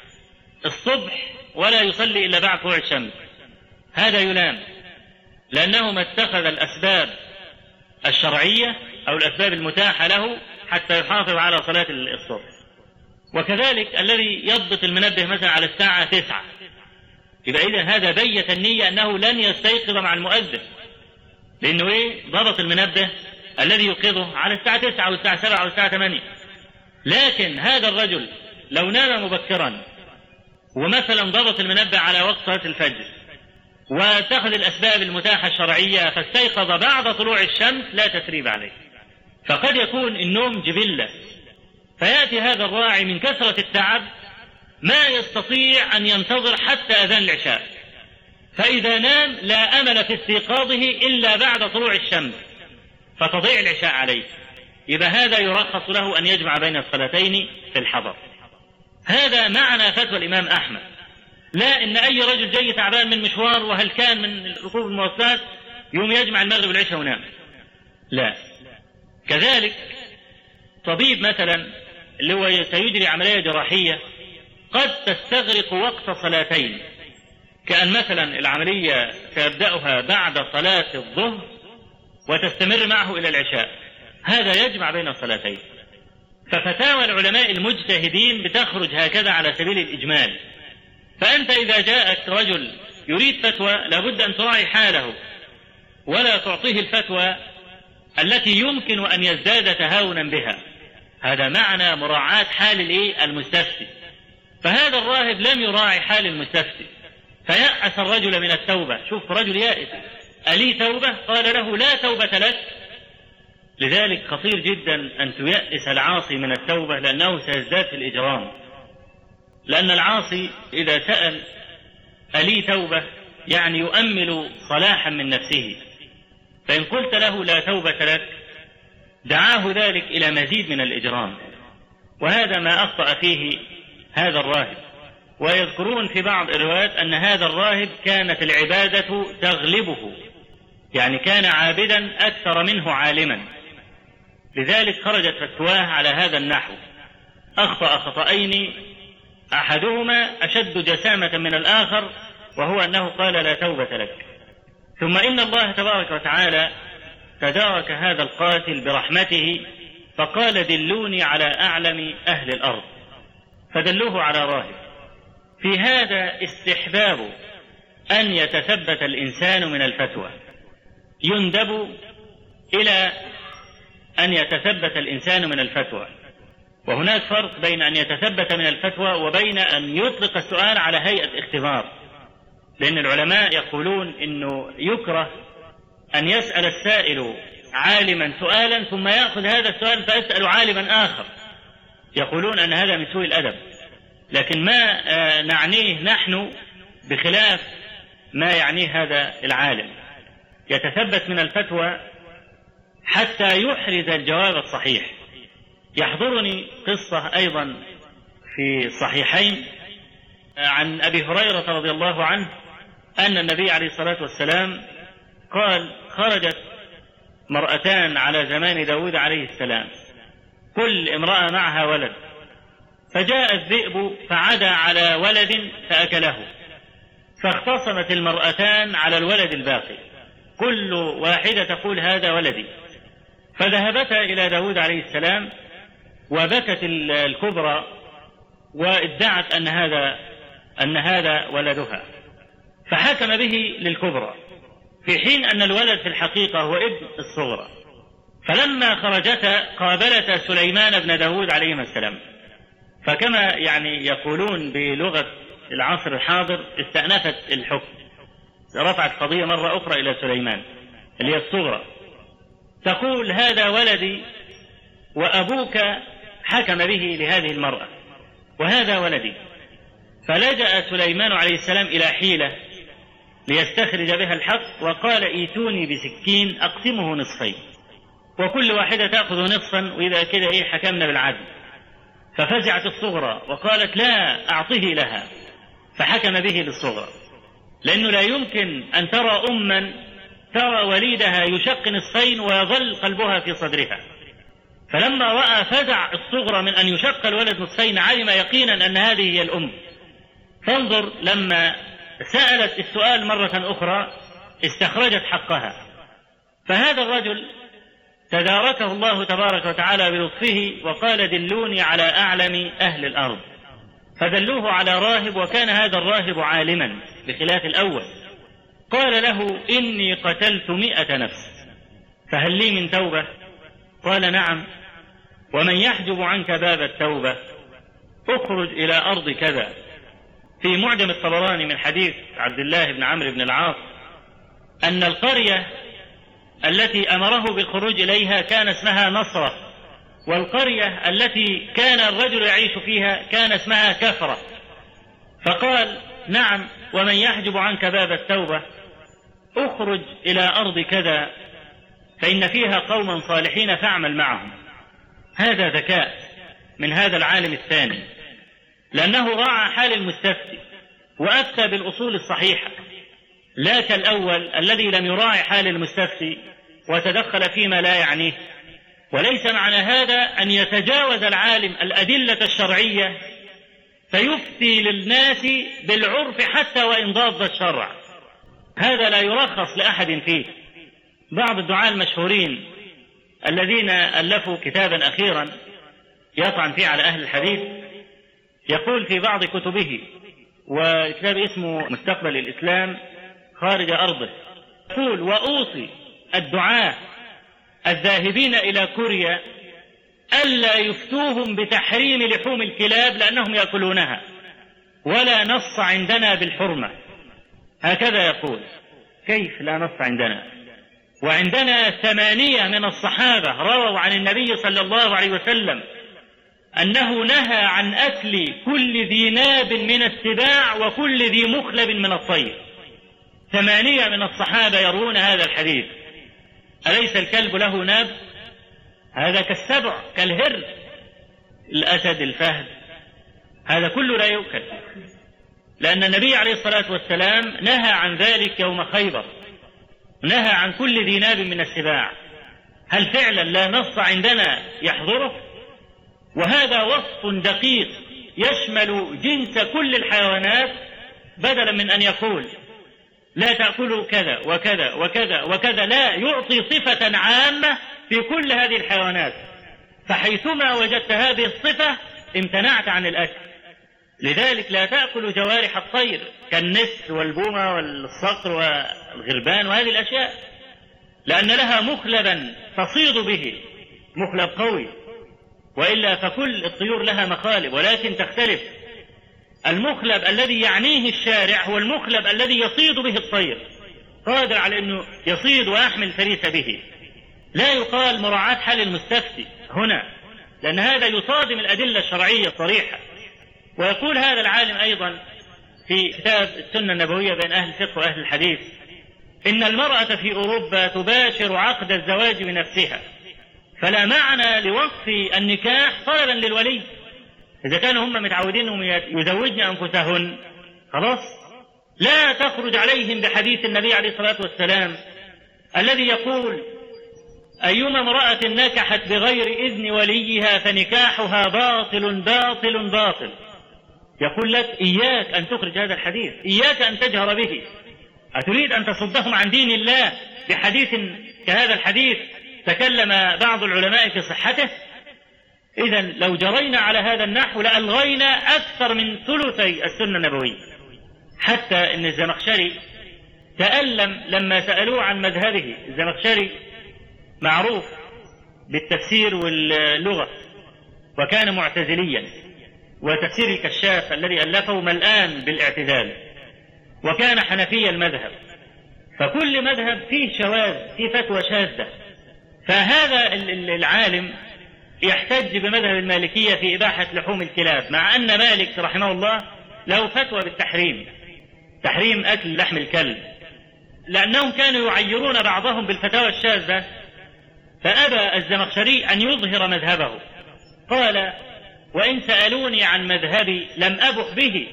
الصبح ولا يصلي إلا بعد طلوع الشمس، هذا يلام، لأنه ما اتخذ الأسباب الشرعية أو الأسباب المتاحة له حتى يحافظ على صلاة الصبح. وكذلك الذي يضبط المنبه مثلا على الساعة 9، يبقى إذا هذا بيت النية أنه لن يستيقظ مع المؤذن، لأنه ضبط المنبه الذي يوقظه على الساعة 9 أو الساعة 7 أو الساعة 8. لكن هذا الرجل لو نام مبكرا ومثلا ضبط المنبه على وقت صلاة الفجر واتخذ الأسباب المتاحة الشرعية فاستيقظ بعد طلوع الشمس، لا تثريب عليه. فقد يكون النوم جبلة، فيأتي هذا الراعي من كثرة التعب ما يستطيع أن ينتظر حتى أذان العشاء، فإذا نام لا أمل في استيقاظه إلا بعد طلوع الشمس، فتضيع العشاء عليه. يبقى هذا يرخص له أن يجمع بين الصلاتين في الحضر. هذا معنى فتوى الإمام أحمد، لا إن أي رجل جاي تعبان من مشوار وهل كان من ركوب المواصلات يوم يجمع المغرب والعشاء ونام، لا. كذلك طبيب مثلا اللي هو سيجري عملية جراحية قد تستغرق وقت صلاتين، كأن مثلا العملية سيبدأها بعد صلاة الظهر وتستمر معه إلى العشاء، هذا يجمع بين الصلاتين. ففتاوى العلماء المجتهدين بتخرج هكذا على سبيل الإجمال. فأنت إذا جاءك رجل يريد فتوى لابد أن تراعي حاله ولا تعطيه الفتوى التي يمكن أن يزداد تهاونا بها، هذا معنى مراعاة حال المستفتي. فهذا الراهب لم يراعي حال المستفتي فيأس الرجل من التوبة. شوف رجل يائس، ألي توبة؟ قال له: لا توبة لك. لذلك خطير جدا أن تيأس العاصي من التوبة، لأنه سيزداد في الإجرام. لأن العاصي إذا سأل ألي توبة يعني يؤمل صلاحا من نفسه، فإن قلت له لا توبة لك دعاه ذلك إلى مزيد من الإجرام، وهذا ما أخطأ فيه هذا الراهب. ويذكرون في بعض الروايات أن هذا الراهب كانت العبادة تغلبه، يعني كان عابدا أكثر منه عالما، لذلك خرجت فتواه على هذا النحو. أخطأ خطأين أحدهما أشد جسامة من الآخر، وهو أنه قال لا توبة لك. ثم إن الله تبارك وتعالى تدارك هذا القاتل برحمته فقال: دلوني على أعلم أهل الأرض، فدلوه على راهب. في هذا استحباب أن يتثبت الإنسان من الفتوى، يندب إلى أن يتثبت الإنسان من الفتوى. وهناك فرق بين أن يتثبت من الفتوى وبين أن يطلق السؤال على هيئة اختبار، لأن العلماء يقولون إنه يكره أن يسأل السائل عالما سؤالا ثم يأخذ هذا السؤال فيسأل عالما آخر، يقولون أن هذا من سوء الأدب. لكن ما نعنيه نحن بخلاف ما يعنيه هذا العالم، يتثبت من الفتوى حتى يحرز الجواب الصحيح. يحضرني قصة أيضا في الصحيحين عن أبي هريرة رضي الله عنه أن النبي عليه الصلاة والسلام قال: خرجت مرأتان على زمان داود عليه السلام، كل امرأة معها ولد، فجاء الذئب فعدى على ولد فأكله، فاختصمت المرأتان على الولد الباقي، كل واحدة تقول هذا ولدي، فذهبتا إلى داود عليه السلام، وبكت الكبرى وادعت أن هذا ولدها، فحكم به للكبرى، في حين أن الولد في الحقيقة هو ابن الصغرى. فلما خرجتا قابلتا سليمان بن داود عليه السلام، فكما يعني يقولون بلغة العصر الحاضر استأنفت الحكم، رفعت قضية مرة أخرى إلى سليمان اللي هي الصغرى، تقول هذا ولدي وأبوك حكم به لهذه المرأة وهذا ولدي. فلجأ سليمان عليه السلام إلى حيلة ليستخرج بها الحق، وقال ايتوني بسكين أقسمه نصفين وكل واحدة تأخذ نصفا، وإذا كده حكمنا بالعدل. ففزعت الصغرى وقالت لا أعطه لها، فحكم به للصغرى، لأنه لا يمكن أن ترى أما ترى وليدها يشق نصفين ويظل قلبها في صدرها. فلما رأى فزع الصغرى من أن يشق الولد نصفين علم يقينا أن هذه هي الأم. فانظر لما سألت السؤال مرة أخرى استخرجت حقها. فهذا الرجل تداركه الله تبارك وتعالى بلطفه وقال دلوني على أعلم أهل الأرض، فدلوه على راهب، وكان هذا الراهب عالما بخلاف الأول. قال له إني قتلت 100 نفس، فهل لي من توبة؟ قال نعم. ومن يحجب عنك باب التوبة اخرج إلى أرض كذا. في معجم الطبراني من حديث عبد الله بن عمرو بن العاص أن القرية التي أمره بالخروج إليها كان اسمها نصرة، والقرية التي كان الرجل يعيش فيها كان اسمها كفرة. فقال نعم، ومن يحجب عنك باب التوبة اخرج إلى أرض كذا فإن فيها قوما صالحين فاعمل معهم. هذا ذكاء من هذا العالم الثاني، لأنه راعى حال المستفتي وأفتى بالأصول الصحيحة، لا كالأول الذي لم يراعي حال المستفتي وتدخل فيما لا يعنيه. وليس معنى هذا أن يتجاوز العالم الأدلة الشرعية فيفتي للناس بالعرف حتى وإن ضاد الشرع، هذا لا يرخص لأحد فيه. بعض الدعاة المشهورين الذين ألفوا كتابا أخيرا يطعن فيه على أهل الحديث يقول في بعض كتبه، وكتاب اسمه مستقبل الإسلام خارج أرضه، يقول وأوصي الدعاة الذاهبين إلى كوريا ألا يفتوهم بتحريم لحوم الكلاب لأنهم يأكلونها، ولا نص عندنا بالحرمة. هكذا يقول. كيف لا نص عندنا؟ وعندنا 8 من الصحابة رووا عن النبي صلى الله عليه وسلم أنه نهى عن أكل كل ذي ناب من السباع وكل ذي مخلب من الطير. 8 من الصحابة يروون هذا الحديث. أليس الكلب له ناب؟ هذا كالسبع كالهر، الأسد الفهد، هذا كله لا يؤكل، لأن النبي عليه الصلاة والسلام نهى عن ذلك يوم خيبر، نهى عن كل ذي ناب من السباع. هل فعلا لا نص عندنا يحضره؟ وهذا وصف دقيق يشمل جنس كل الحيوانات، بدلا من أن يقول لا تأكلوا كذا وكذا وكذا وكذا، لا، يعطي صفة عامة في كل هذه الحيوانات، فحيثما وجدت هذه الصفة امتنعت عن الأكل. لذلك لا تأكل جوارح الطير كالنسر والبومة والصقر والغربان وهذه الأشياء، لأن لها مخلبا تصيد به، مخلب قوي، وإلا فكل الطيور لها مخالب ولكن تختلف. المخلب الذي يعنيه الشارع هو المخلب الذي يصيد به الطير، قادر على أنه يصيد ويحمل فريسة به. لا يقال مراعاة حال المستفتي هنا، لأن هذا يصادم الأدلة الشرعية الصريحة. ويقول هذا العالم أيضا في كتاب السنة النبوية بين أهل الفقه وأهل الحديث إن المرأة في أوروبا تباشر عقد الزواج بنفسها، فلا معنى لوصف النكاح طلبا للولي. إذا كانوا هم متعودين أنهم يزوجن أنفسهن خلاص، لا تخرج عليهم بحديث النبي عليه الصلاة والسلام الذي يقول أيما امرأة نكحت بغير إذن وليها فنكاحها باطل باطل باطل. يقول لك إياك أن تخرج هذا الحديث، إياك أن تجهر به. أتريد أن تصدهم عن دين الله بحديث كهذا الحديث تكلم بعض العلماء في صحته. إذن لو جرينا على هذا النحو لألغينا أكثر من ثلثي السنة النبوية، حتى إن الزمخشري تألم لما سألوه عن مذهبه. الزمخشري معروف بالتفسير واللغة، وكان معتزليا، وتفسير الكشاف الذي ألفه ملآن بالاعتزال، وكان حنفي المذهب، فكل مذهب فيه شواذ، فيه فتوى شاذة. فهذا العالم يحتج بمذهب المالكية في إباحة لحوم الكلاب، مع أن مالك رحمه الله له فتوى بالتحريم، تحريم أكل لحم الكلب، لأنهم كانوا يعيرون بعضهم بالفتاوى الشاذة. فأبى الزمخشري أن يظهر مذهبه، قال: وإن سألوني عن مذهبي لم أبح به،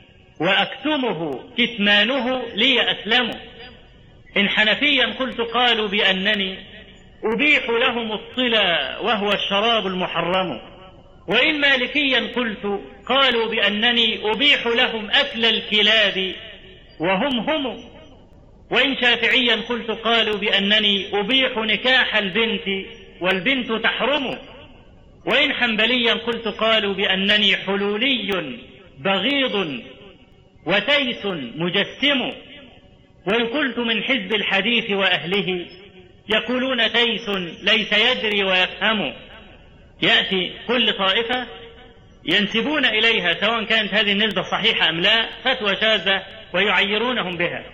وأكتمه كتمانه لي أسلم. إن حنفيا قلت قالوا بأنني أبيح لهم الطلا وهو الشراب المحرم، وإن مالكيا قلت قالوا بأنني أبيح لهم أكل الكلاب وهم، وإن شافعيا قلت قالوا بأنني أبيح نكاح البنت والبنت تحرم، وإن حنبليا قلت قالوا بأنني حلولي بغيض وتيس مجسم، وإن قلت من حزب الحديث وأهله يقولون تيس ليس يدري ويفهم. يأتي كل طائفة ينسبون إليها، سواء كانت هذه النسبة صحيحة أم لا، فتوى شاذة ويعيرونهم بها.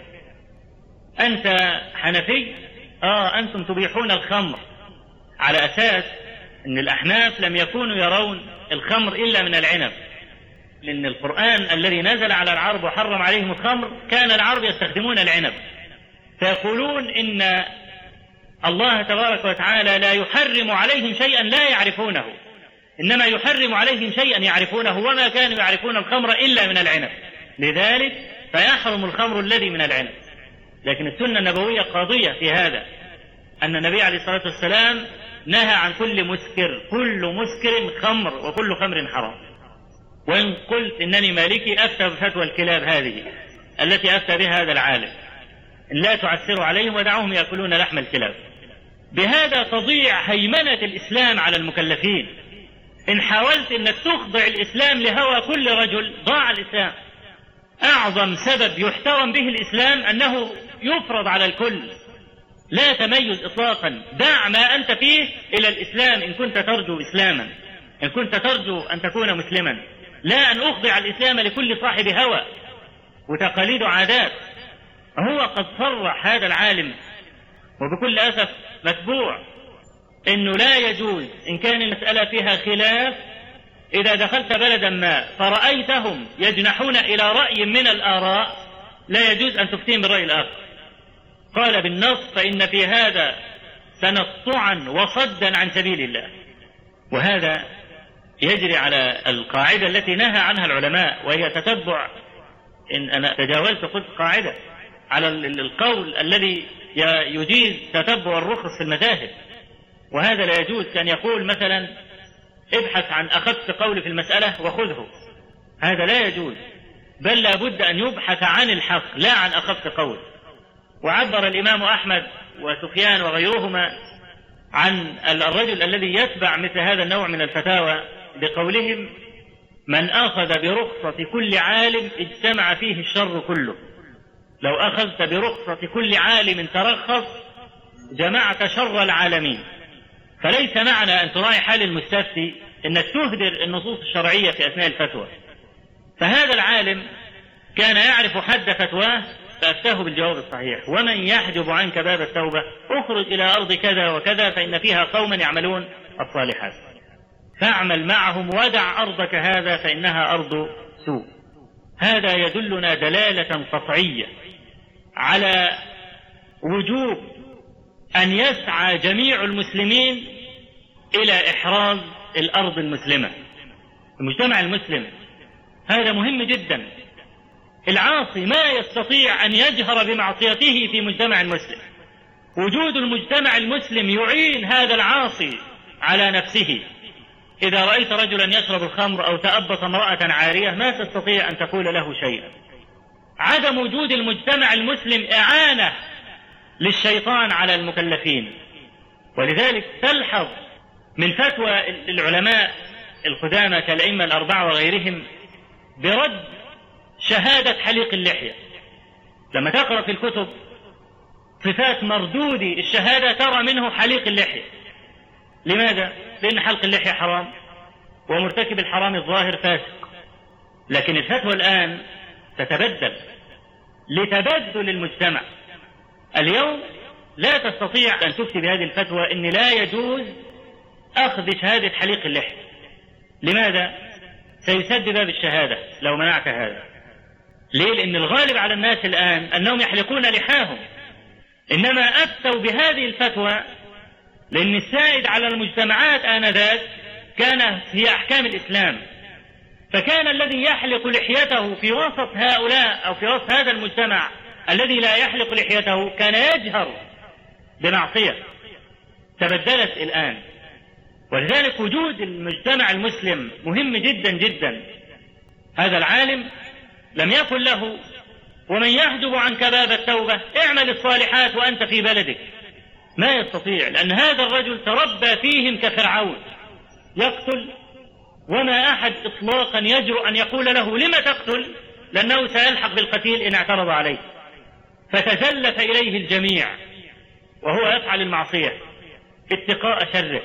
أنت حنفي؟ أنتم تبيحون الخمر، على أساس أن الأحناف لم يكونوا يرون الخمر إلا من العنب، لأن القرآن الذي نزل على العرب وحرم عليهم الخمر كان العرب يستخدمون العنب، فيقولون إن الله تبارك وتعالى لا يحرم عليهم شيئا لا يعرفونه، إنما يحرم عليهم شيئا يعرفونه، وما كانوا يعرفون الخمر إلا من العنب، لذلك فيحرم الخمر الذي من العنب. لكن السنة النبوية قاضية في هذا، أن النبي عليه الصلاة والسلام نهى عن كل مسكر، كل مسكر خمر وكل خمر حرام. وإن قلت إنني مالكي أفتى بفتوى الكلاب هذه التي أفتى بها هذا العالم، إن لا تعسروا عليهم ودعوهم يأكلون لحم الكلاب. بهذا تضيع هيمنة الإسلام على المكلفين. إن حاولت أنك تخضع الإسلام لهوى كل رجل ضاع الإسلام. أعظم سبب يحترم به الإسلام أنه يفرض على الكل، لا تميز إطلاقا. دع ما أنت فيه إلى الإسلام إن كنت ترجو إسلاما، إن كنت ترجو أن تكون مسلما، لا أن أخضع الإسلام لكل صاحب هوى وتقاليد عادات. هو قد صرح هذا العالم وبكل أسف متبوع إنه لا يجوز إن كان المسألة فيها خلاف، إذا دخلت بلدا ما فرأيتهم يجنحون إلى رأي من الآراء لا يجوز أن تفتين بالرأي الآخر. قال بالنص: فإن في هذا تنطعا وصدا عن سبيل الله. وهذا يجري على القاعدة التي نهى عنها العلماء، وهي تتبع، إن أنا تجاوزت قلت قاعدة، على القول الذي يجيز تتبع الرخص في المذاهب. وهذا لا يجوز، كان يقول مثلا ابحث عن أخف قول في المسألة وخذه، هذا لا يجوز، بل لا بد أن يبحث عن الحق لا عن أخف قول. وعبر الإمام أحمد وسفيان وغيرهما عن الرجل الذي يتبع مثل هذا النوع من الفتاوى بقولهم: من أخذ برخصة كل عالم اجتمع فيه الشر كله. لو أخذت برخصة كل عالم ترخص جمعت شر العالمين. فليس معنى أن تراعي حال المستفتي أنك تهدر النصوص الشرعية في أثناء الفتوى. فهذا العالم كان يعرف حد فتواه فأفتاه بالجواب الصحيح: ومن يحجب عنك باب التوبة اخرج إلى أرض كذا وكذا فإن فيها قوما يعملون الصالحات فاعمل معهم ودع أرضك هذا فإنها أرض سوء. هذا يدلنا دلالة قطعية على وجوب أن يسعى جميع المسلمين إلى إحراز الأرض المسلمة، المجتمع المسلم. هذا مهم جدا. العاصي ما يستطيع أن يجهر بمعصيته في مجتمع المسلم. وجود المجتمع المسلم يعين هذا العاصي على نفسه. إذا رأيت رجلا يشرب الخمر أو تأبط امرأة عارية ما تستطيع أن تقول له شيئا. عدم وجود المجتمع المسلم إعانة للشيطان على المكلفين. ولذلك تلحظ من فتوى العلماء القدامى كالأئمة الأربعة وغيرهم برد شهادة حليق اللحية. لما تقرأ في الكتب صفات مردودي الشهادة ترى منه حليق اللحية. لماذا؟ لأن حلق اللحية حرام ومرتكب الحرام الظاهر فاسق. لكن الفتوى الآن تتبدل لتبدل المجتمع. اليوم لا تستطيع أن تفتي بهذه الفتوى إن لا يجوز أخذ شهادة حليق اللحية. لماذا؟ سيسد باب الشهادة لو منعت هذا. ليه؟ لأن الغالب على الناس الآن أنهم يحلقون لحاهم، إنما أفتوا بهذه الفتوى لأن السائد على المجتمعات آنذاك كان هي أحكام الإسلام، فكان الذي يحلق لحيته في وسط هؤلاء أو في وسط هذا المجتمع الذي لا يحلق لحيته كان يجهر بمعصية. تبدلت الآن، ولذلك وجود المجتمع المسلم مهم جدا جدا. هذا العالم لم يقل له ومن يحجب عنك باب التوبة اعمل الصالحات وأنت في بلدك، ما يستطيع، لأن هذا الرجل تربى فيهم كفرعون يقتل، وما أحد إطلاقا يجرؤ أن يقول له لما تقتل، لأنه سيلحق بالقتيل إن اعترض عليه. فتزلف إليه الجميع وهو يفعل المعصية اتقاء شره.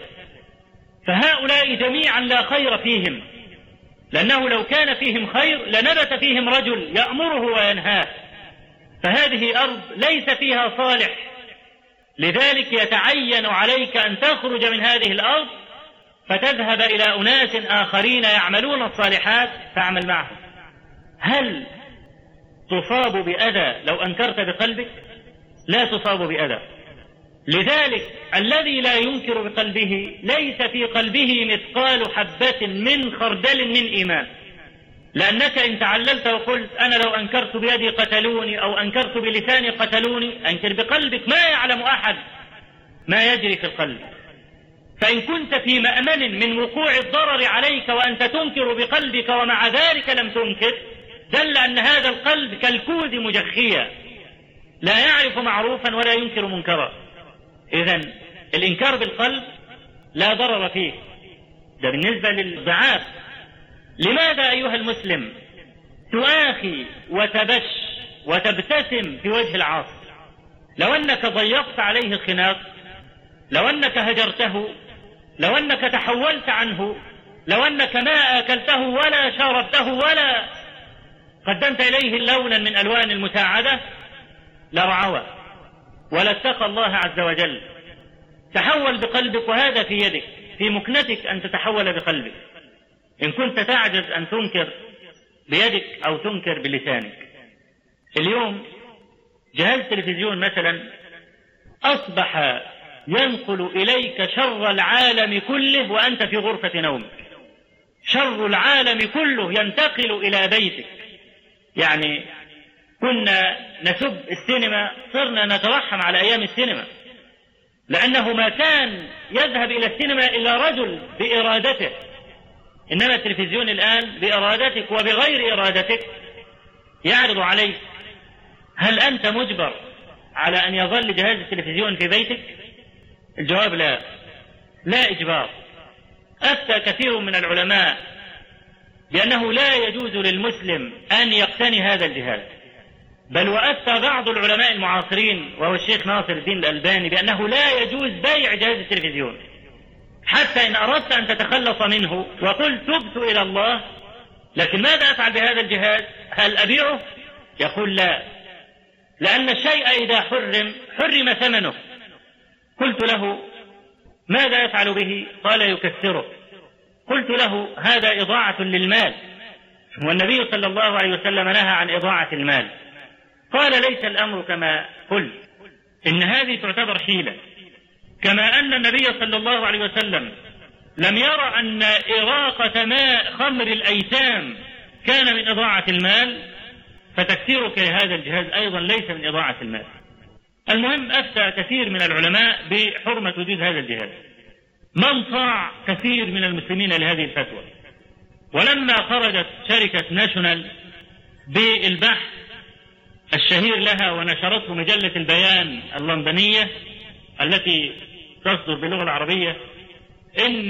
فهؤلاء جميعا لا خير فيهم، لأنه لو كان فيهم خير لنبت فيهم رجل يأمره وينهاه. فهذه أرض ليس فيها صالح، لذلك يتعين عليك أن تخرج من هذه الأرض فتذهب إلى أناس آخرين يعملون الصالحات فاعمل معهم. هل تصاب بأذى لو أنكرت بقلبك؟ لا تصاب بأذى. لذلك الذي لا ينكر بقلبه ليس في قلبه مثقال حبة من خردل من إيمان. لأنك إن تعللت وقلت أنا لو أنكرت بيدي قتلوني أو أنكرت بلساني قتلوني، أنكر بقلبك، ما يعلم أحد ما يجري في القلب. فإن كنت في مأمن من وقوع الضرر عليك وأنت تنكر بقلبك ومع ذلك لم تنكر، دل أن هذا القلب كالكوز مجخيا لا يعرف معروفا ولا ينكر منكرا. إذن الإنكار بالقلب لا ضرر فيه، ده بالنسبة للضعاف. لماذا أيها المسلم تؤاخي وتبش وتبتسم في وجه العاصي؟ لو أنك ضيقت عليه الخناق، لو أنك هجرته، لو أنك تحولت عنه، لو أنك ما أكلته ولا شربته ولا قدمت إليه لونا من ألوان المساعدة لرعوى ولا اتقى الله عز وجل. تحول بقلبك، وهذا في يدك، في مكنتك أن تتحول بقلبك. إن كنت تعجز أن تنكر بيدك أو تنكر بلسانك. اليوم جهاز تلفزيون مثلا أصبح ينقل إليك شر العالم كله وأنت في غرفة نومك. شر العالم كله ينتقل إلى بيتك. يعني كنا نسب السينما، صرنا نترحم على أيام السينما، لأنه ما كان يذهب إلى السينما إلا رجل بإرادته، إنما التلفزيون الآن بإرادتك وبغير إرادتك يعرض عليك. هل أنت مجبر على أن يظل جهاز التلفزيون في بيتك؟ الجواب لا، لا إجبار. أفتى كثير من العلماء بأنه لا يجوز للمسلم أن يقتني هذا الجهاز، بل وأفتى بعض العلماء المعاصرين وهو الشيخ ناصر الدين الألباني بأنه لا يجوز بيع جهاز التلفزيون، حتى إن أردت أن تتخلص منه وقلت تبت إلى الله، لكن ماذا أفعل بهذا الجهاز؟ هل أبيعه؟ يقول لا، لأن الشيء إذا حرم ثمنه. قلت له ماذا يفعل به؟ قال يكسره. قلت له هذا إضاعة للمال، والنبي صلى الله عليه وسلم نهى عن إضاعة المال. قال ليس الأمر كما قلت، إن هذه تعتبر حيلة، كما أن النبي صلى الله عليه وسلم لم يرى أن إراقة ماء خمر الأيتام كان من إضاعة المال، فتكسيرك لهذا الجهاز أيضا ليس من إضاعة المال. المهم أفتى كثير من العلماء بحرمة وجود هذا الجهاز. من صاع كثير من المسلمين لهذه الفتوى. ولما خرجت شركة ناشونال بالبحث الشهير لها ونشرته مجلة البيان اللندنية التي تصدر باللغة العربية إن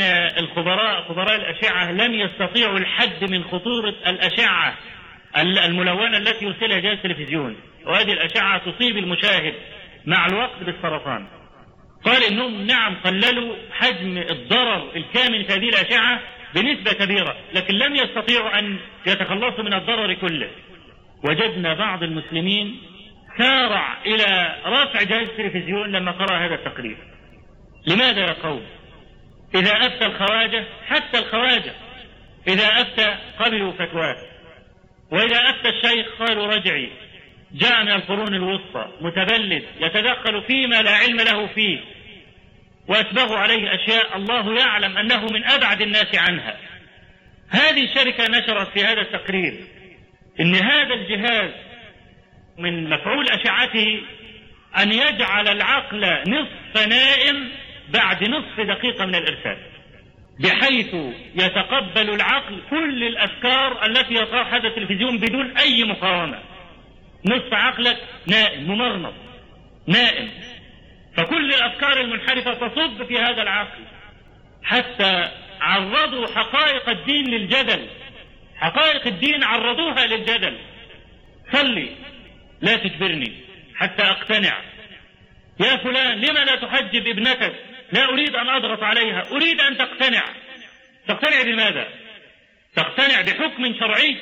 خبراء الأشعة لم يستطيعوا الحد من خطورة الأشعة الملونة التي يرسلها جهاز التلفزيون، وهذه الأشعة تصيب المشاهد مع الوقت بالسرطان. قال إنهم نعم قللوا حجم الضرر الكامن في هذه الأشعة بنسبة كبيرة، لكن لم يستطيعوا أن يتخلصوا من الضرر كله. وجدنا بعض المسلمين سارع إلى رفع جهاز التلفزيون لما قرأ هذا التقرير. لماذا يا قوم؟ إذا أفتى الخواجة، حتى الخواجة إذا أفتى قبلوا فتواه، وإذا أفتى الشيخ قالوا رجعي، جاء من القرون الوسطى متبلد يتدخل فيما لا علم له فيه، وأسبغوا عليه أشياء الله يعلم أنه من أبعد الناس عنها. هذه الشركة نشرت في هذا التقرير إن هذا الجهاز من مفعول أشعته أن يجعل العقل نصف نائم بعد نصف دقيقة من الإرسال، بحيث يتقبل العقل كل الأفكار التي يطرحها هذا التلفزيون بدون أي مقاومة. نصف عقلك نائم ممرمط نائم، فكل الأفكار المنحرفة تصب في هذا العقل. حتى عرضوا حقائق الدين للجدل، حقائق الدين عرضوها للجدل. صلي، لا تجبرني حتى أقتنع. يا فلان لما لا تحجب ابنتك؟ لا أريد أن أضغط عليها، أريد أن تقتنع. تقتنع بماذا؟ تقتنع بحكم شرعي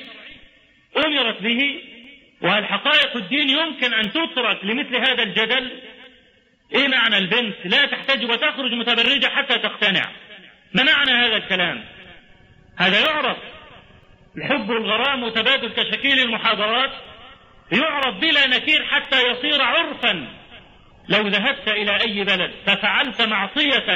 أمرت به. وهل حقائق الدين يمكن أن تترك لمثل هذا الجدل؟ إيه معنى البنت لا تحتاج وتخرج متبرجة حتى تقتنع؟ ما معنى هذا الكلام؟ هذا يعرف الحب والغرام وتبادل كشكيل المحاضرات، يعرف بلا نكير حتى يصير عرفا. لو ذهبت إلى أي بلد ففعلت معصية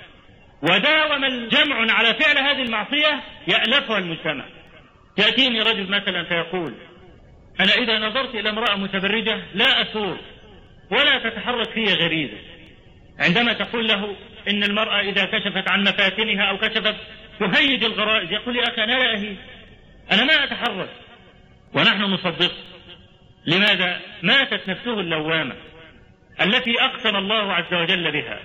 وداوم الجمع على فعل هذه المعصية يألفها المجتمع. يأتيني رجل مثلا فيقول أنا إذا نظرت إلى امرأة متبرجة لا أثور ولا تتحرك في غريزة. عندما تقول له إن المرأة إذا كشفت عن مفاتنها أو كشفت تهيج الغرائز، يقول يا أخي أنا لا أهيج، أنا ما أتحرك. ونحن نصدق. لماذا؟ ماتت نفسه اللوامة التي أقسم الله عز وجل بها.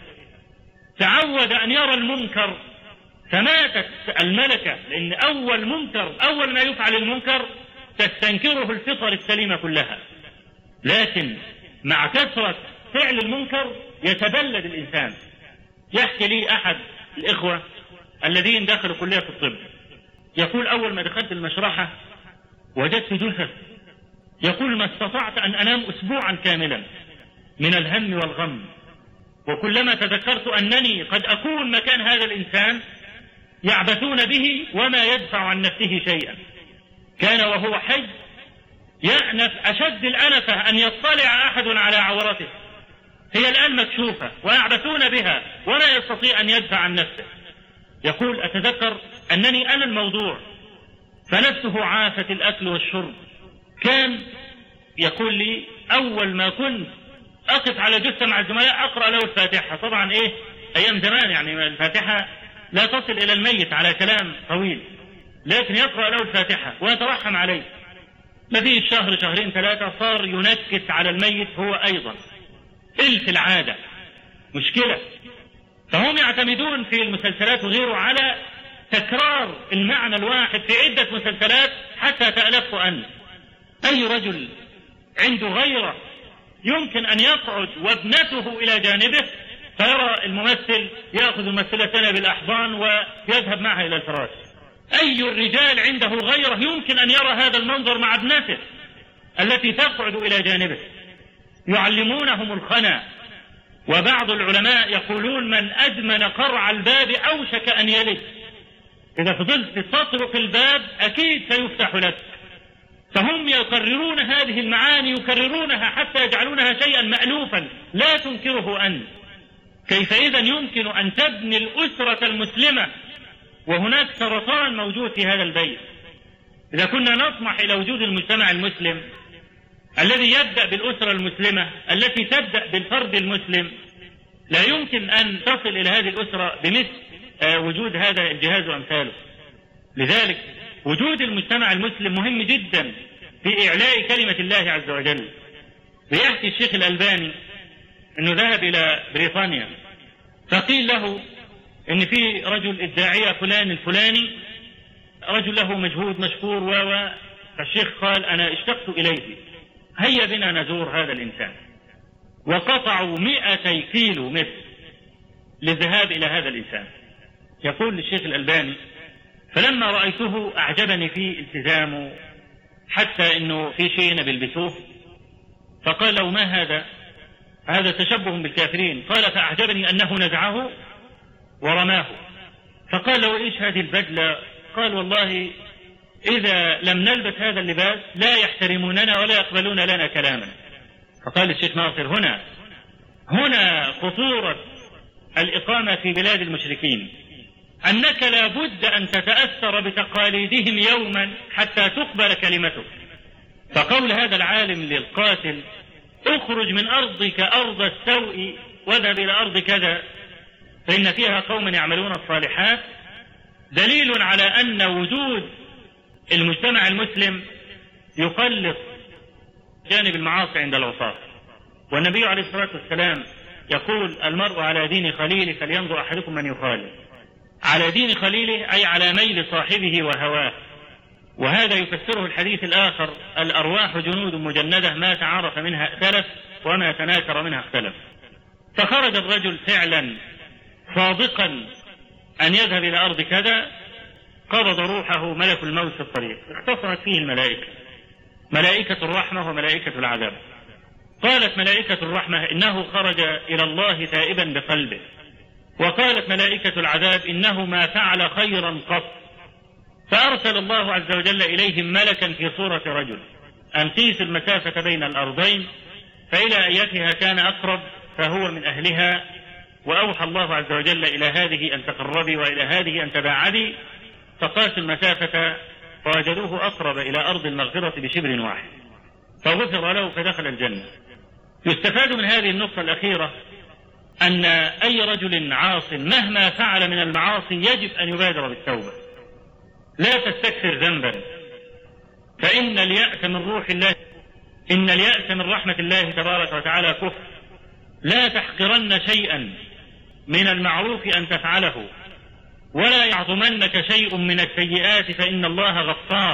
تعود أن يرى المنكر فماتت الملكة، لأن أول منكر، أول ما يفعل المنكر تستنكره الفطر السليمة كلها، لكن مع كثرة فعل المنكر يتبلد الإنسان. يحكي لي أحد الإخوة الذين دخلوا كلية الطب، يقول أول ما دخلت المشرحة وجدت جثث، يقول ما استطعت أن أنام أسبوعا كاملا من الهم والغم، وكلما تذكرت أنني قد أكون مكان هذا الإنسان يعبثون به وما يدفع عن نفسه شيئا. كان وهو حي يأنف أشد الأنفة أن يطلع أحد على عورته، هي الآن مكشوفة ويعبثون بها ولا يستطيع أن يدفع عن نفسه. يقول أتذكر أنني أنا الموضوع، فنفسه عافت الأكل والشرب. كان يقول لي أول ما كنت أقف على جثة مع الزملاء أقرأ له الفاتحة. طبعا إيه أيام زمان يعني الفاتحة لا تصل إلى الميت على كلام طويل، لكن يقرأ له الفاتحة ويترحم عليه. ما فيه شهر شهرين ثلاثة صار ينكت على الميت هو أيضا، إلف العادة، مشكلة. فهم يعتمدون في المسلسلات وغيره على تكرار المعنى الواحد في عدة مسلسلات حتى تألفه أنت. أي رجل عنده غيرة يمكن أن يقعد وابنته إلى جانبه فيرى الممثل يأخذ الممثلة بالأحضان ويذهب معها إلى الفراش. أي الرجال عنده غيرة يمكن أن يرى هذا المنظر مع ابنته التي تقعد إلى جانبه؟ يعلمونهم الخنا. وبعض العلماء يقولون من أدمن قرع الباب أوشك أن يلد. إذا فضلت تطرق الباب أكيد سيفتح لك. فهم يكررون هذه المعاني، يكررونها حتى يجعلونها شيئا مألوفا لا تنكره أنت. كيف إذا يمكن أن تبني الأسرة المسلمة وهناك سرطان موجود في هذا البيت؟ إذا كنا نطمح إلى وجود المجتمع المسلم الذي يبدأ بالأسرة المسلمة التي تبدأ بالفرد المسلم، لا يمكن أن تصل إلى هذه الأسرة بمثل وجود هذا الجهاز وأمثاله. لذلك وجود المجتمع المسلم مهم جدا في إعلاء كلمة الله عز وجل. ويحكي الشيخ الألباني أنه ذهب إلى بريطانيا فقيل له إن في رجل الداعية فلان الفلاني رجل له مجهود مشكور فالشيخ قال أنا اشتقت إليه، هيا بنا نزور هذا الإنسان. وقطعوا 200 كيلو متر للذهاب إلى هذا الإنسان. يقول للشيخ الألباني فلما رأيته أعجبني في التزامه، حتى إنه في شيء بيلبسوه، فقال له ما هذا تشبه بالكافرين. قال فأعجبني أنه نزعه ورماه. فقال له إيش هذه البدلة؟ قال والله إذا لم نلبس هذا اللباس لا يحترموننا ولا يقبلون لنا كلاما. فقال الشيخ ناصر هنا خطورة الإقامة في بلاد المشركين، أنك لا بد أن تتأثر بتقاليدهم يوما حتى تقبل كلمتك. فقول هذا العالم للقاتل اخرج من أرضك أرض السوء واذهب إلى أرض كذا فإن فيها قوم يعملون الصالحات، دليل على أن وجود المجتمع المسلم يقلص جانب المعاصي عند العصاة. والنبي عليه الصلاة والسلام يقول المرء على دين خليله فلينظر أحدكم من يخالف. على دين خليله أي على ميل صاحبه وهواه. وهذا يفسره الحديث الآخر الأرواح جنود مجندة ما تعارف منها ائتلف وما تناكر منها اختلف. فخرج الرجل فعلا صادقا أن يذهب إلى أرض كذا، قبض روحه ملك الموت في الطريق، اختصرت فيه الملائكة، ملائكة الرحمة وملائكة العذاب. قالت ملائكة الرحمة إنه خرج إلى الله تائبا بقلبه، وقالت ملائكة العذاب إنه ما فعل خيرا قط. فأرسل الله عز وجل إليهم ملكا في صورة رجل أن قيس المسافة بين الأرضين فإلى أيتها كان أقرب فهو من أهلها، وأوحى الله عز وجل إلى هذه أن تقربي وإلى هذه أن تباعدي، فقاس المسافة فوجدوه أقرب إلى أرض المغفرة بشبر واحد فغفر له فدخل الجنة. يستفاد من هذه النقطة الأخيرة أن أي رجل عاص مهما فعل من المعاصي يجب أن يبادر بالتوبة، لا تستكثر ذنبا، فإن اليأس من روح الله، إن اليأس من رحمة الله تبارك وتعالى كفر. لا تحقرن شيئا من المعروف أن تفعله، ولا يعظمنك شيء من السيئات فإن الله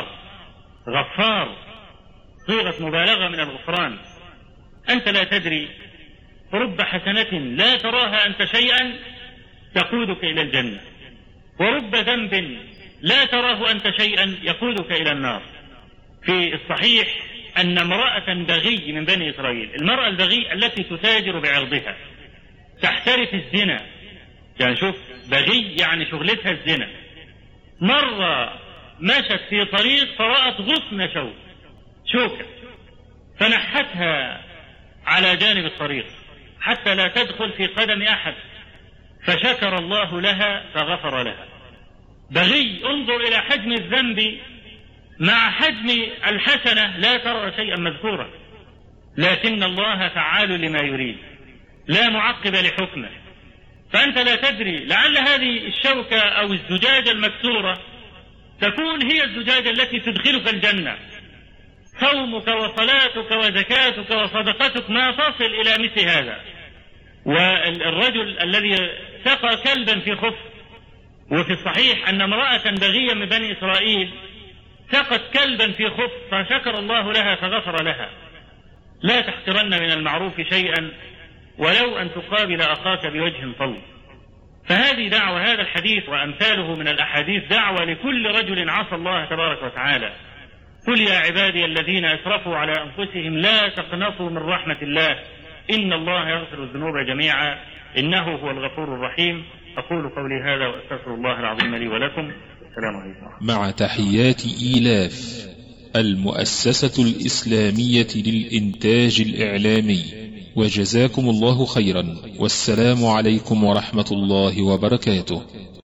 غفار صيغة مبالغة من الغفران. أنت لا تدري، رب حسنة لا تراها أنت شيئا تقودك إلى الجنة، ورب ذنب لا تراه أنت شيئا يقودك إلى النار. في الصحيح أن امرأة بغي من بني إسرائيل، المرأة البغي التي تتاجر بعرضها تحترف الزنا، يعني شوف بغي يعني شغلتها الزنا، مرة مشت في طريق فرأت غصن شوكة فنحتها على جانب الطريق حتى لا تدخل في قدم أحد، فشكر الله لها فغفر لها. بغي، انظر إلى حجم الذنب مع حجم الحسنة لا ترى شيئا مذكورا، لكن الله فعال لما يريد لا معقب لحكمه. فأنت لا تدري، لعل هذه الشوكة أو الزجاجة المكسورة تكون هي الزجاجة التي تدخلك الجنة. صومك وصلاتك وزكاتك وصدقتك ما تصل إلى مثل هذا. والرجل الذي سقى كلبا في خف، وفي الصحيح أن امرأة بغية من بني إسرائيل سقت كلبا في خف فشكر الله لها فغفر لها. لا تحقرن من المعروف شيئا ولو أن تقابل أخاك بوجه طلق. فهذه دعوة، هذا الحديث وأمثاله من الأحاديث دعوة لكل رجل عصى الله تبارك وتعالى. قل يا عبادي الذين أسرفوا على أنفسهم لا تقنطوا من رحمة الله إن الله يغفر الذنوب جميعا إنه هو الغفور الرحيم. أقول قولي هذا وأستغفر الله العظيم لي ولكم. السلام عليكم. مع تحيات إيلاف المؤسسة الإسلامية للإنتاج الإعلامي، وجزاكم الله خيرا، والسلام عليكم ورحمة الله وبركاته.